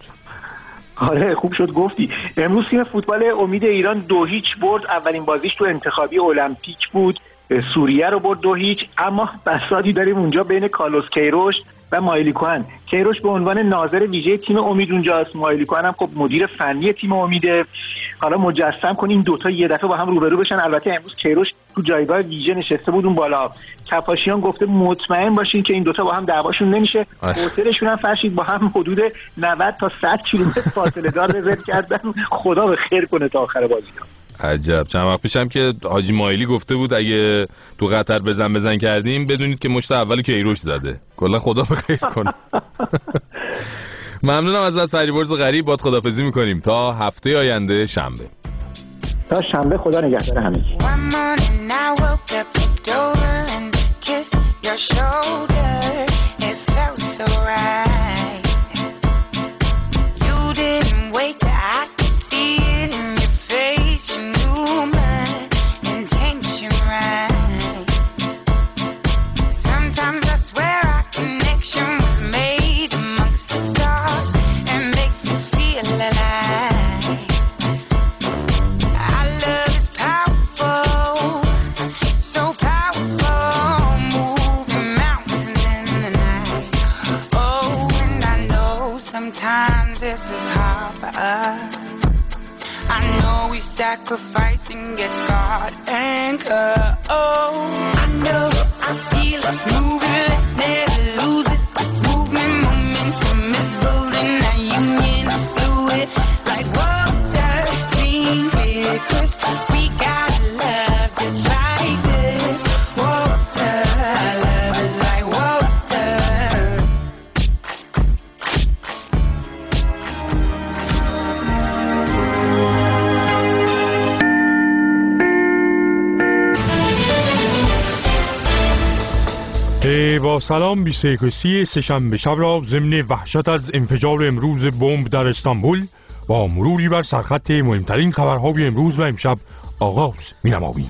آره خوب شد گفتی. امروز تیم فوتبال امید ایران دو هیچ برد. اولین بازیش تو انتخابی المپیک بود، سوریه رو برد دو هیچ. اما بساطی داریم اونجا بین کارلوس کیروش و مایلی کوهن. کیروش به عنوان ناظر ویژه تیم امید اونجاست، مایلی کوهن هم خب مدیر فنی تیم امیده. حالا مجسم کن این دوتا یه دفعه با هم روبرو بشن. البته امروز کیروش تو جایگاه ویژه نشسته بود اون بالا. کپاشیان گفته مطمئن باشین که این دوتا با هم دعواشون نمیشه. هتلشون هم فرشید با هم حدود نود تا صد کیلومتر فاصله دار رزرو کردن. خدا به خیر کنه تا آخر بازی. عجب. چند وقت پیشم که حاجی مایلی گفته بود اگه تو قطر بزن بزن کردیم بدونید که مشت اول کیروش زده. کلا خدا بخیر کنه. ممنونم ازت فریبرز غریب. باد خدافظی میکنیم تا هفته آینده شنبه. تا شنبه خدا نگهدار همگی. Sacrificing gets caught and cut. Oh, I know, I feel it's moving. Let's never lose this, this movement. Momentum is building. Our union is fluid, like water. Being clear, 'cause we got love just like this. Water, love is like water. با سلام بیست و یکم سه‌شنبه شب را ضمن وحشت از انفجار امروز بمب در استانبول با مروری بر سرخط مهمترین خبرهای امروز و امشب آغاز می‌نماییم.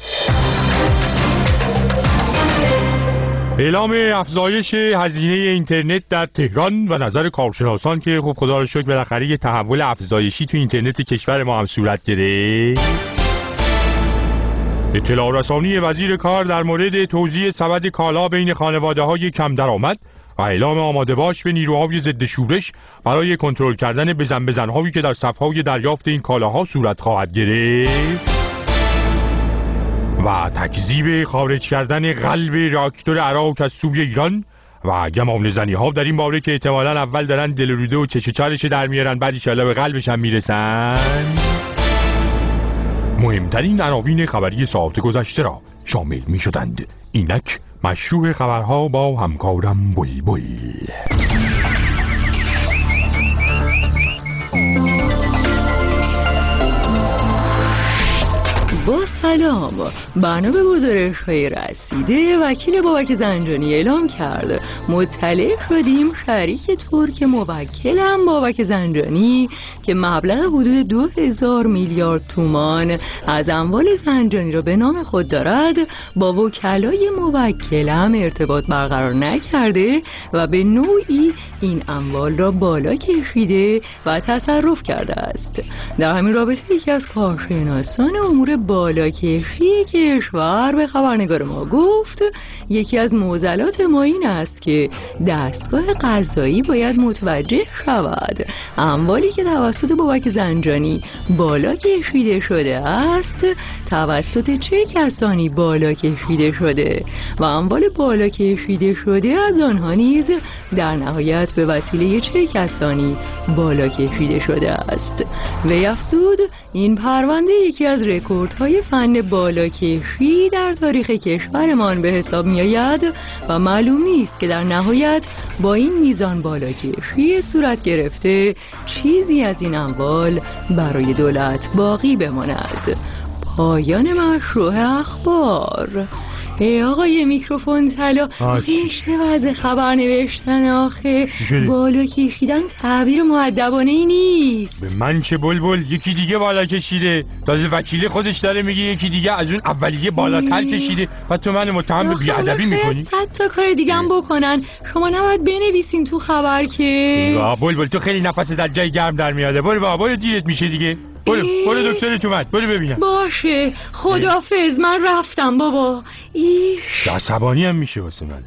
اعلام افزایش هزینه اینترنت در تهران و نظر کارشناسان که خب خدا رو شکر بالاخره یه تحول افزایشی تو اینترنت کشور ما هم صورت گرفت. اطلاع رسانی وزیر کار در مورد توزیع سبد کالا بین خانواده‌های کم درآمد و اعلام آماده باش به نیروهای ضد شورش برای کنترل کردن بزن بزن‌هایی که در صف‌های دریافت این کالاها صورت خواهد گرفت. و تکذیب خارج کردن قلب راکتور عراق از سوی ایران و گمان زنی‌ها در این باره که احتمالاً اول دارن دل روده و چش چالش در میارن بعد ان شاءالله به قلبش هم میرسن. مهمترین عناوین خبری ساعت گذشته را شامل می شدند. اینک مشروع خبرها با همکارم بلبل. با سلام سلام. بنا به گزارش‌های رسیده وکیل بابک زنجانی اعلام کرد مطلع شدیم شریک ترک موکلم بابک زنجانی که مبلغ حدود دو هزار میلیارد تومان از اموال زنجانی را به نام خود دارد با وکلای موکلم ارتباط برقرار نکرده و به نوعی این اموال را بالا کشیده و تصرف کرده است. در همین رابطه یکی از کارشناسان امور بالاکشی کشور به خبرنگار ما گفت یکی از معضلات ما این است که دستگاه قضایی باید متوجه شود اموالی که توسط بابک زنجانی بالا کشیده شده است توسط چه کسانی بالا کشیده شده و اموال بالا کشیده شده از آنها نیز در نهایت به وسیله چه کسانی بالا کشیده شده است. وی افزود این پرونده یکی از رکوردهای فن بالاکشی در تاریخ کشورمان به حساب می آید و معلوم نیست که در نهایت با این میزان بالاکشی صورت گرفته چیزی از این اموال برای دولت باقی بماند. پایان مشروع اخبار. ای آقای میکروفون طلا این چه وضع خبر نوشتن آخه بالا کشیدن تعبیر مؤدبانه ای نیست. به من چه بلبل یکی دیگه بالا کشیده تازه وکیل خودش داره میگه یکی دیگه از اون اولیه بالاتر کشیده و تو من متهم به بیادبی میکنی. صد تا کار دیگه هم بکنن شما نباید بنویسین تو خبر که با بلبل تو خیلی نفست از جای گرم در میاده. برو بابا دیرت میشه دیگه. برو برو دکترت اومد برو ببینم. باشه خداحافظ من رفتم بابا. ایش عصبانی هم میشه واسه من.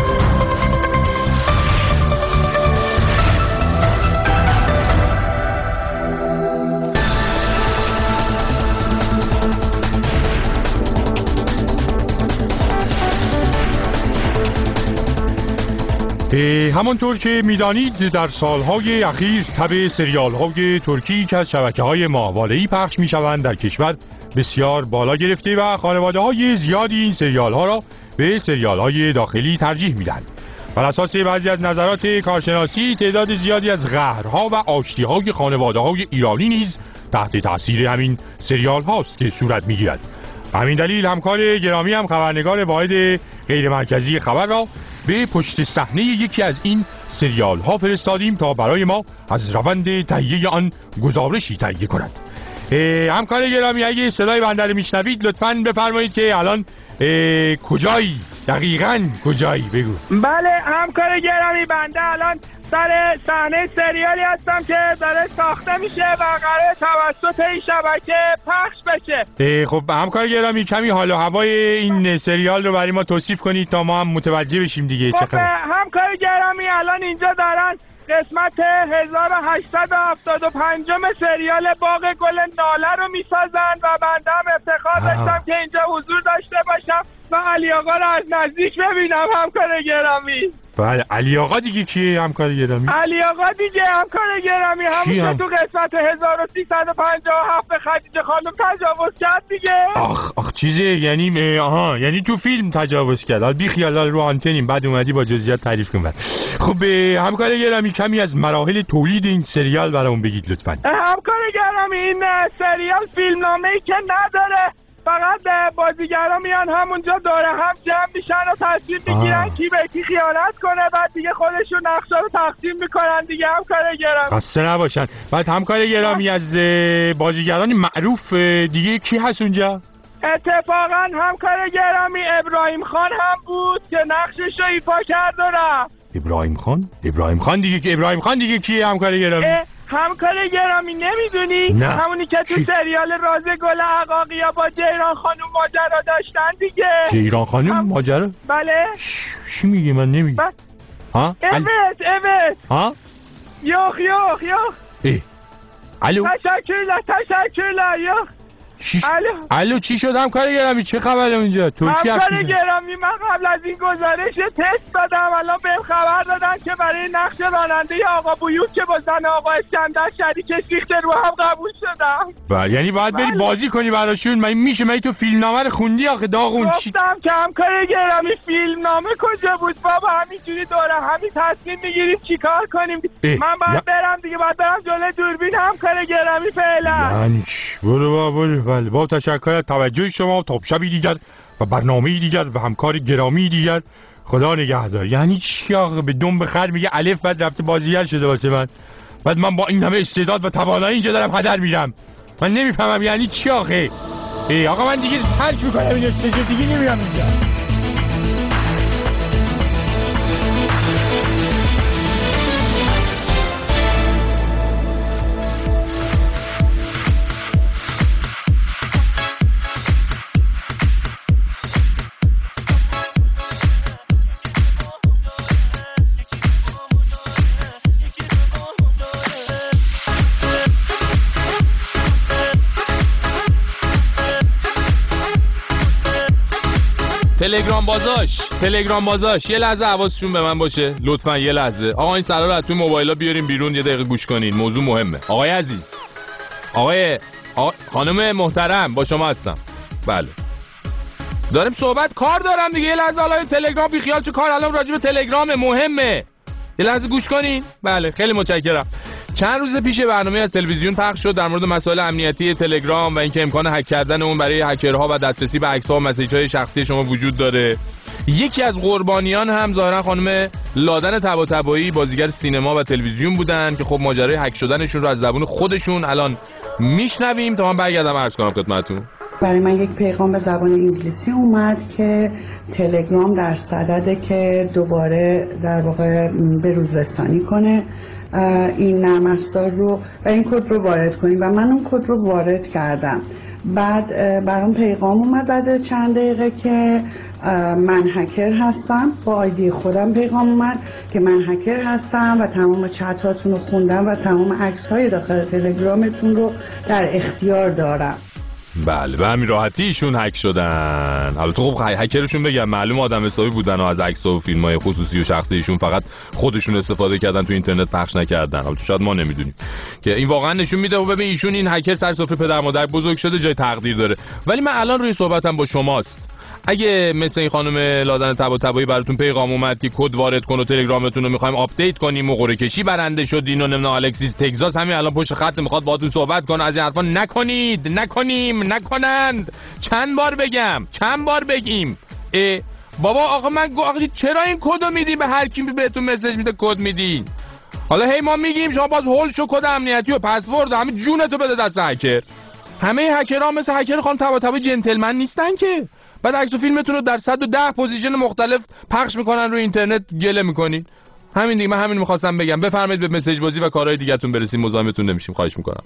همانطور که میدانید در سالهای اخیر تب سریال‌های ترکی که از شبکه‌های ماهواره‌ای پخش می‌شوند در کشور بسیار بالا گرفته و خانواده‌های زیادی این سریال‌ها را به سریال‌های داخلی ترجیح می‌دهند. بر اساس بعضی از نظرات کارشناسی تعداد زیادی از قهرها و آشتی‌های خانواده‌های ایرانی نیز تحت تاثیر همین سریال‌هاست که صورت می‌گیرد. همین دلیل همکار گرامی هم خبرنگار واحد غیر مرکزی خبر را به پشت صحنه یکی از این سریال ها فرستادیم تا برای ما از روند تهیه آن گزارشی تهیه کند. همکار گرامی اگه صدای بنده رو میشنوید لطفاً بفرمایید که الان کجایی دقیقاً کجایی بگو. بله همکار گرامی بنده الان سر صحنه سریالی هستم که داره ساخته میشه و قراره توسط این شبکه پخش بشه. خب همکار گرامی کمی حال و هوای این سریال رو برای ما توصیف کنید تا ما هم متوجه بشیم دیگه. خب چه همکار گرامی الان اینجا دارن قسمت هزار و هشتصد و هفتاد و پنج سریال باغ گل ناله رو میسازن و بنده هم افتخار داشتم که اینجا حضور داشته باشم و علی آقا رو از نزدیک ببینم همکار گرامی. بله علی آقا دیگه کیه همکار گرامی؟ علی آقا دیگه همکار گرامی همون هم؟ که تو قسمت هزار و سیصد و پنجاه و هفت به خدیجه خانم تجاوز کرد دیگه. آخ آخ چیزه یعنی آها یعنی تو فیلم تجاوز کرد. حالا بی خیال رو آنتنیم بعد اومدی با جزئیات تعریف کن. خب همکار گرامی کمی از مراحل تولید این سریال برامون بگید لطفاً. همکار گرامی این سریال فیلمنامه‌ای که نداره فقط بازیگرا میان همونجا داره هم جمع میشن و تصمیم میگیرن کی به کی خیانت کنه بعد دیگه خودشون نقشا رو تقسیم میکنن دیگه همکار گرامی. خسته نباشن. بعد همکار گرامی از بازیگران معروف دیگه کی هست اونجا؟ اتفاقا همکار گرامی ابراهیم خان هم بود که نقشش رو ایفا کرد و رفت. ابراهیم خان؟ ابراهیم خان دیگه که ابراهیم خان دیگه کیه همکار گرامی؟ همکار گرامی نمیدونی؟ نه. همونی که تو سریال راز گل عقاقیا با جیران خانوم ماجرا داشتن دیگه. جیران خانوم هم... ماجرا؟ بله. چی میگی من نمیگی؟ ب... ها؟ اوت اوت. ها؟ یخ یخ یخ. ای. الو. تشکرلا تشکرلا یخ. چیش... الو الو چی شد همکار گرامی چه خبره اونجا ترکی همکار گرامی من قبل از این گزارش تست دادم الان بهم خبر دادن که برای نقش راننده آقا بویوز که با زن آقا اسکندر شریکش ریخته رو هم قبول شدم. بله یعنی باید بری بازی کنی براشون. من میشه من تو فیلمنامه رو خوندی آخه داغون چی گفتم که همکار گرامی فیلمنامه کجا بود بابا همینجوری دوره همین تصمیم میگیریم چیکار کنیم. من باید برم دیگه باید برم جلوی دوربین همکار گرامی فعلا. یعنی برو بابا برو بله با تشکر از توجه شما. تا شبی دیگر و برنامه‌ای دیگر و همکار گرامی دیگر، خدا نگهدار. یعنی چی آقا؟ به دنب خر میگه الف بعد رفته بازیگر شده واسه من، بعد من با این همه استعداد و توانایی اینجا دارم هدر میرم. من نمیفهمم یعنی چی آخه. ای آقا من دیگه ترک میکنم این استیج دیگه نمیرم اینجا. تلگرام بازاش تلگرام بازاش یه لحظه حواستون به من باشه لطفا. یه لحظه آقا این سرا رو از تو موبایلا بیاریم بیرون، یه دقیقه گوش کنین، موضوع مهمه. آقای عزیز، آقای آقا... خانم محترم با شما هستم. بله داریم صحبت، کار دارم دیگه. یه لحظه حالا تلگرام بی خیال، چه کار الان راجع به تلگرام مهمه. یه لحظه گوش کنین. بله خیلی متشکرم. چند روز پیش برنامه از تلویزیون پخش شد در مورد مسائل امنیتی تلگرام و اینکه امکان هک کردن اون برای هکرها و دسترسی به عکس‌ها و مسیج‌های شخصی شما وجود داره. یکی از قربانیان هم ظاهرا خانم لادن طباطبایی، بازیگر سینما و تلویزیون بودن که خب ماجرای هک شدنشون رو از زبون خودشون الان میشنویم تا من برگردم عرض کنم خدمتتون. برای من یک پیغام به زبان انگلیسی اومد که تلگرام در صدده که دوباره در واقع به روز رسانی کنه این نرم افزار رو و این کد رو وارد کنیم و من اون کد رو وارد کردم. بعد برام پیغام اومد بعد چند دقیقه که من هکر هستم، با آیدی خودم پیغام اومد که من هکر هستم و تمام چتاتون رو خوندم و تمام عکس‌های داخل تلگرامتون رو در اختیار دارم. بله به همین راحتی ایشون هک شدن. البته خب هکرشون بگم معلوم آدم حسابی بودن و از عکس‌ها و فیلم‌های خصوصی و شخصی ایشون فقط خودشون استفاده کردن، تو اینترنت پخش نکردن. البته شاید ما نمیدونیم که این واقعا نشون میده و ببین ایشون این هکر سر سفره پدر مادر بزرگ شده، جای تقدیر داره. ولی من الان روی صحبتم با شماست. اگه مثل این خانم لادن طباطبایی براتون پیغام اومد که کد وارد کن و تلگرامتون رو می‌خوایم آپدیت کنیم و قرعه کشی برنده شدین و نمیدونم الکسیس تگزاس همین الان پشت خط میخواد باهاتون صحبت کنه، از این حرفا نکنید، نکنیم، نکنند. چند بار بگم، چند بار بگیم. اه بابا آقا من آقا چرا این کدو میدی به هر کی بهتون مسیج میده کد میدین؟ حالا هی ما میگیم شما باز هول شو کد امنیتی و پسورد همه جونتو بده دست هکر. همه هکرها مثل هکر خانم طباطبایی جنتلمن نیستن که. بعد عکس و فیلمتون رو در صد و ده پوزیشن مختلف پخش میکنن رو اینترنت، گله میکنین. همین دیگه، من همین میخواستم بگم. بفرمایید به مسیج بازی و کارهای دیگه‌تون برسیم، مزاحمتون نمیشیم، خواهش میکنم.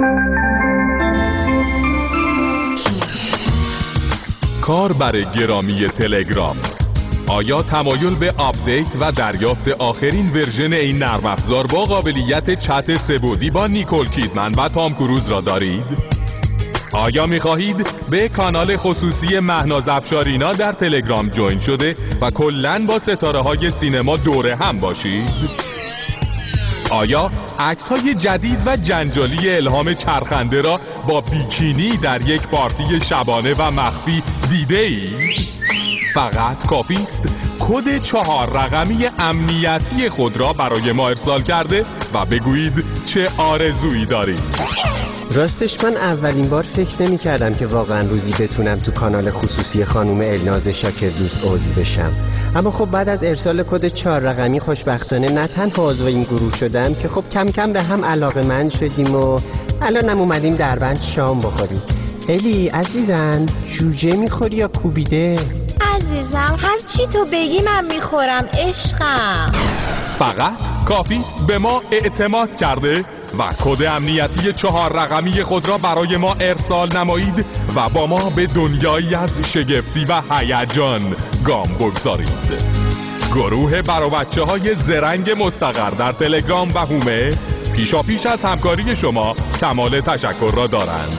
کاربر گرامی تلگرام، آیا تمایل به آپدیت و دریافت آخرین ورژن این نرم افزار با قابلیت چت سه‌بعدی با نیکول کیدمن و تام کروز را دارید؟ آیا می‌خواهید به کانال خصوصی مهناز افشارینا در تلگرام جوین شده و کلاً با ستاره‌های سینما دوره هم باشید؟ آیا عکس‌های جدید و جنجالی الهام چرخنده را با بیکینی در یک پارتی شبانه و مخفی دیده‌اید؟ فقط کافی است کد چهار رقمی امنیتی خود را برای ما ارسال کرده و بگویید چه آرزویی دارید. راستش من اولین بار فکر نمی کردم که واقعا روزی بتونم تو کانال خصوصی خانم الناز شاکر دوست عضو بشم، اما خب بعد از ارسال کد چهار رقمی خوشبختانه نه تنها عضو این گروه شدم که خب کم کم به هم علاقه‌مند شدیم و الانم اومدیم دربند شام بخوریم. الی عزیزم جوجه میخوری یا کوبیده؟ عزیزم هر چی تو بگی من میخورم عشقم. فقط کافی است به ما اعتماد کرده و کد امنیتی چهار رقمی خود را برای ما ارسال نمایید و با ما به دنیایی از شگفتی و هیجان گام بگذارید. گروه برا بچه های زرنگ مستقر در تلگرام و هومه پیشا پیش از همکاری شما کمال تشکر را دارند.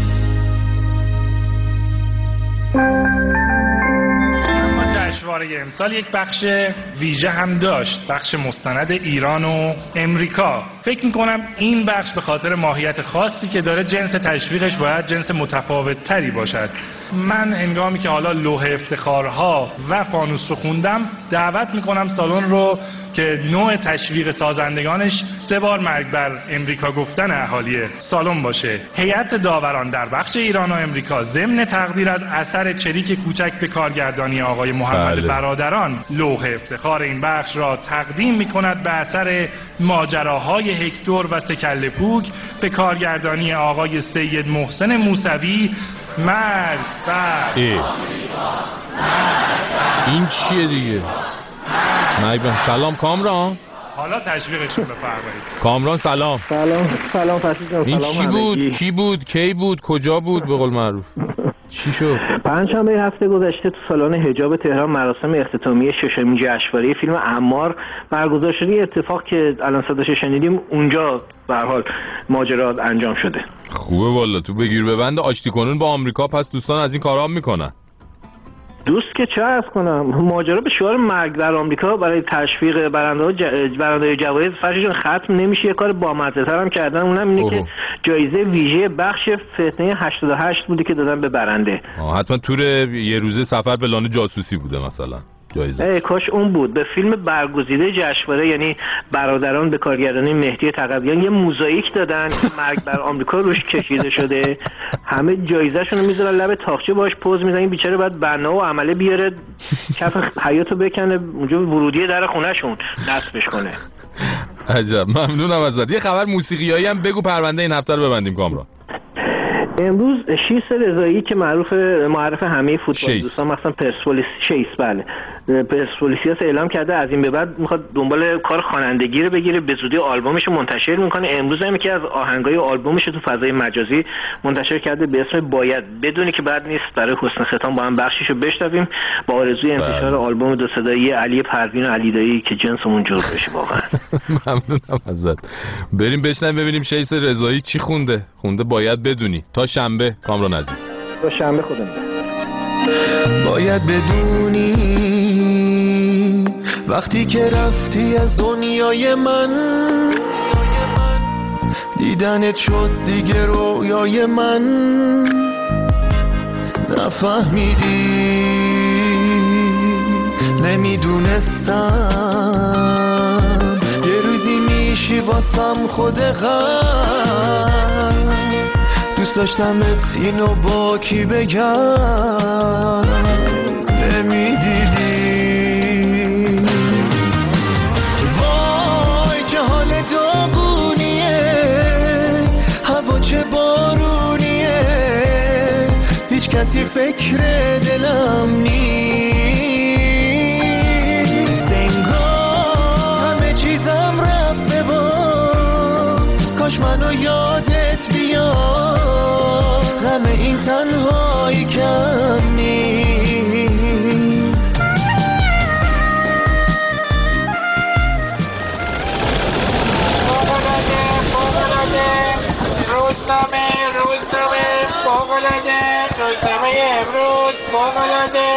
جشنواره امسال یک بخش ویژه هم داشت، بخش مستند ایران و امریکا. فکر میکنم این بخش به خاطر ماهیت خاصی که داره جنس تشویقش باید جنس متفاوت تری باشد. من هنگامی که حالا لوح افتخارها و فانوس رو خوندم، دعوت میکنم سالن رو که نوع تشویق سازندگانش سه بار مرگ بر امریکا گفتن اهالی سالن باشه. هیئت داوران در بخش ایران و امریکا ضمن تقدیر از اثر چریک کوچک به کارگردانی آقای محمد بله. برادران، لوح افتخار این بخش را تقدیم میکند به اثر ماجراهای هکتور و سکل پوک به کارگردانی آقای سید محسن موسوی. مرگ بر این چیه دیگه؟ مرگ بر. سلام کامران. حالا تشویقشون بفرمایید. کامران سلام. سلام سلام فرشید جان. این چی بود؟ کی بود؟ کی بود؟ کجا بود به قول معروف؟ چی شد؟ پنجشنبه هفته گذشته تو سالن حجاب تهران مراسم اختتامیه ششمین جشنواره فیلم عمار برگزار شده. اتفاق که الان صداش شنیدیم اونجا به هر حال ماجرا انجام شده. خوبه والا، تو بگیر ببند آشتی کنون با آمریکا، پس دوستان از این کارا میکنن. دوست که چه عرض کنم، ماجرا به شعار مرگ در آمریکا برای تشویق برنده ج... برنده جوایز فرشیشون ختم نمیشه. یه کار بامزه‌تر هم کردن، اونم اینه اوه. که جایزه ویژه بخش فتنه هشتاد و هشت بوده که دادن به برنده. آه حتما تور یه روزه سفر به لانه جاسوسی بوده مثلا جایزه. ای کاش اون بود. به فیلم برگزیده جشنواره یعنی برادران به کارگردانی مهدی تقویان یه موزاییک دادن که مرگ بر آمریکا روش کشیده شده. همه جایزه‌شون رو میذارن لب تاقچه باش پوز میدن. این بیچاره باید بنا و عمله بیاره کف حیاطو بکنه اونجا ورودی در خونه‌شون نصبش کنه. عجب، ممنونم ازت. یه خبر موسیقیایی هم بگو پرونده این هفته رو ببندیم کامران. امروز شیس رضایی که معروف معرف همه فوتبال دوستان مثلا پرسپولیس شیس بله پرسپولیسیاس اعلام کرده از این به بعد میخواد دنبال کار خوانندگی رو بگیره، به زودی آلبومش رو منتشر میکنه. امروز هم یکی از آهنگای آلبومش رو تو فضای مجازی منتشر کرده به اسم باید. بدونی که بعد نیست برای حسن ختام با هم بخشیشو بشنویم با آرزوی انتشار آلبوم دو صدایی علی پروین و علی دایی که جنسمون جور بشه. واقعا ممنونم ازت. بریم بشنویم ببینیم شیس رضایی چی خونده. خونده باید بدونی. تا شنبه کامران عزیز. تا شنبه خدا نگهدار. باید بدونی وقتی که رفتی از دنیای من، دیدنت شد دیگه رویای من. نفهمیدی نمیدونستم یه روزی میشی واسم خود غم. دوست داشتمت اینو با کی بگم نمیدیدی. وای چه حال داغونیه، هوا چه بارونیه، هیچ کسی فکر دلم نیست. انگار همه چیزم رفته با کاش منو یادت بیاد. همه این تنهایی کم نیست. روزنامه روزنامه فوق‌العاده روزنامه امروز فوق‌العاده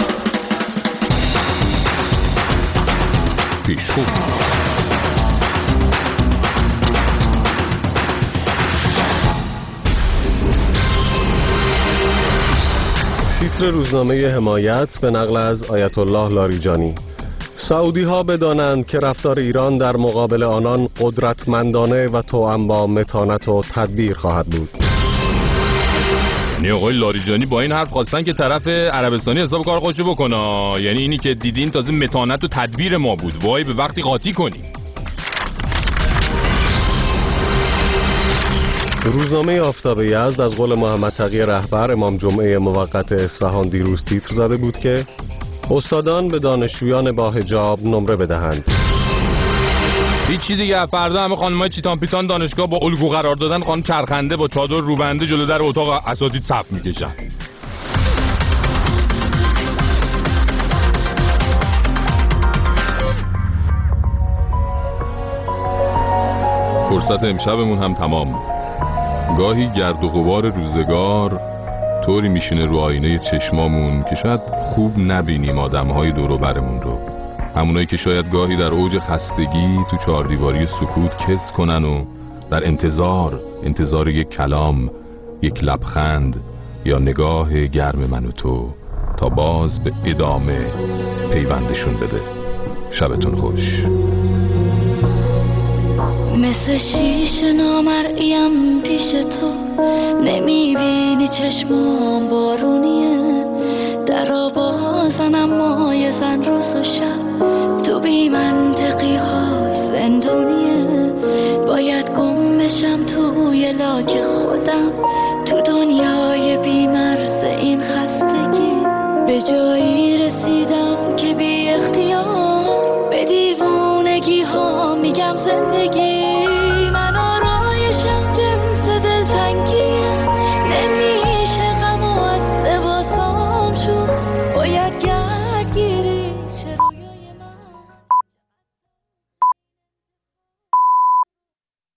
پیشخو. تیتر روزنامه حمایت به نقل از آیت الله لاریجانی: سعودی ها بدانند که رفتار ایران در مقابل آنان قدرتمندانه و توأم با متانت و تدبیر خواهد بود. یعنی آقای لاریجانی با این حرف خواستن که طرف عربستانی حساب کار خودشو بکنه. یعنی اینی که دیدین تازه متانت و تدبیر ما بود، وای به وقتی قاطی کنی. روزنامه آفتاب یزد از قول محمد تقی رهبر امام جمعه موقت اصفهان دیروز تیتر زده بود که استادان به دانشجویان با حجاب نمره بدهند. هیچی دیگه، فردا همه خانمای چیتان پیتان دانشگاه با الگو قرار دادن، خانم چرخنده با چادر روبنده جلو در اتاق اساتید صف میکشن. فرصت امشبمون هم تمام. گاهی گرد و غبار روزگار طوری میشینه رو آینه چشمامون که شاید خوب نبینیم آدمهای دور و برمون رو. همونایی که شاید گاهی در اوج خستگی تو چهاردیواری سکوت کس کنن و در انتظار انتظار یک کلام، یک لبخند یا نگاه گرم من و تو تا باز به ادامه پیوندشون بده. شبتون خوش. مثل شیش نامرئیم پیش تو، نمیبینی چشمام بارونیه، درا بازنم مای زن روز و شب، تو بی منطقی های زندونیه، باید گم بشم توی لاک خودم، تو دنیای بی مرز این خستگی، به جایی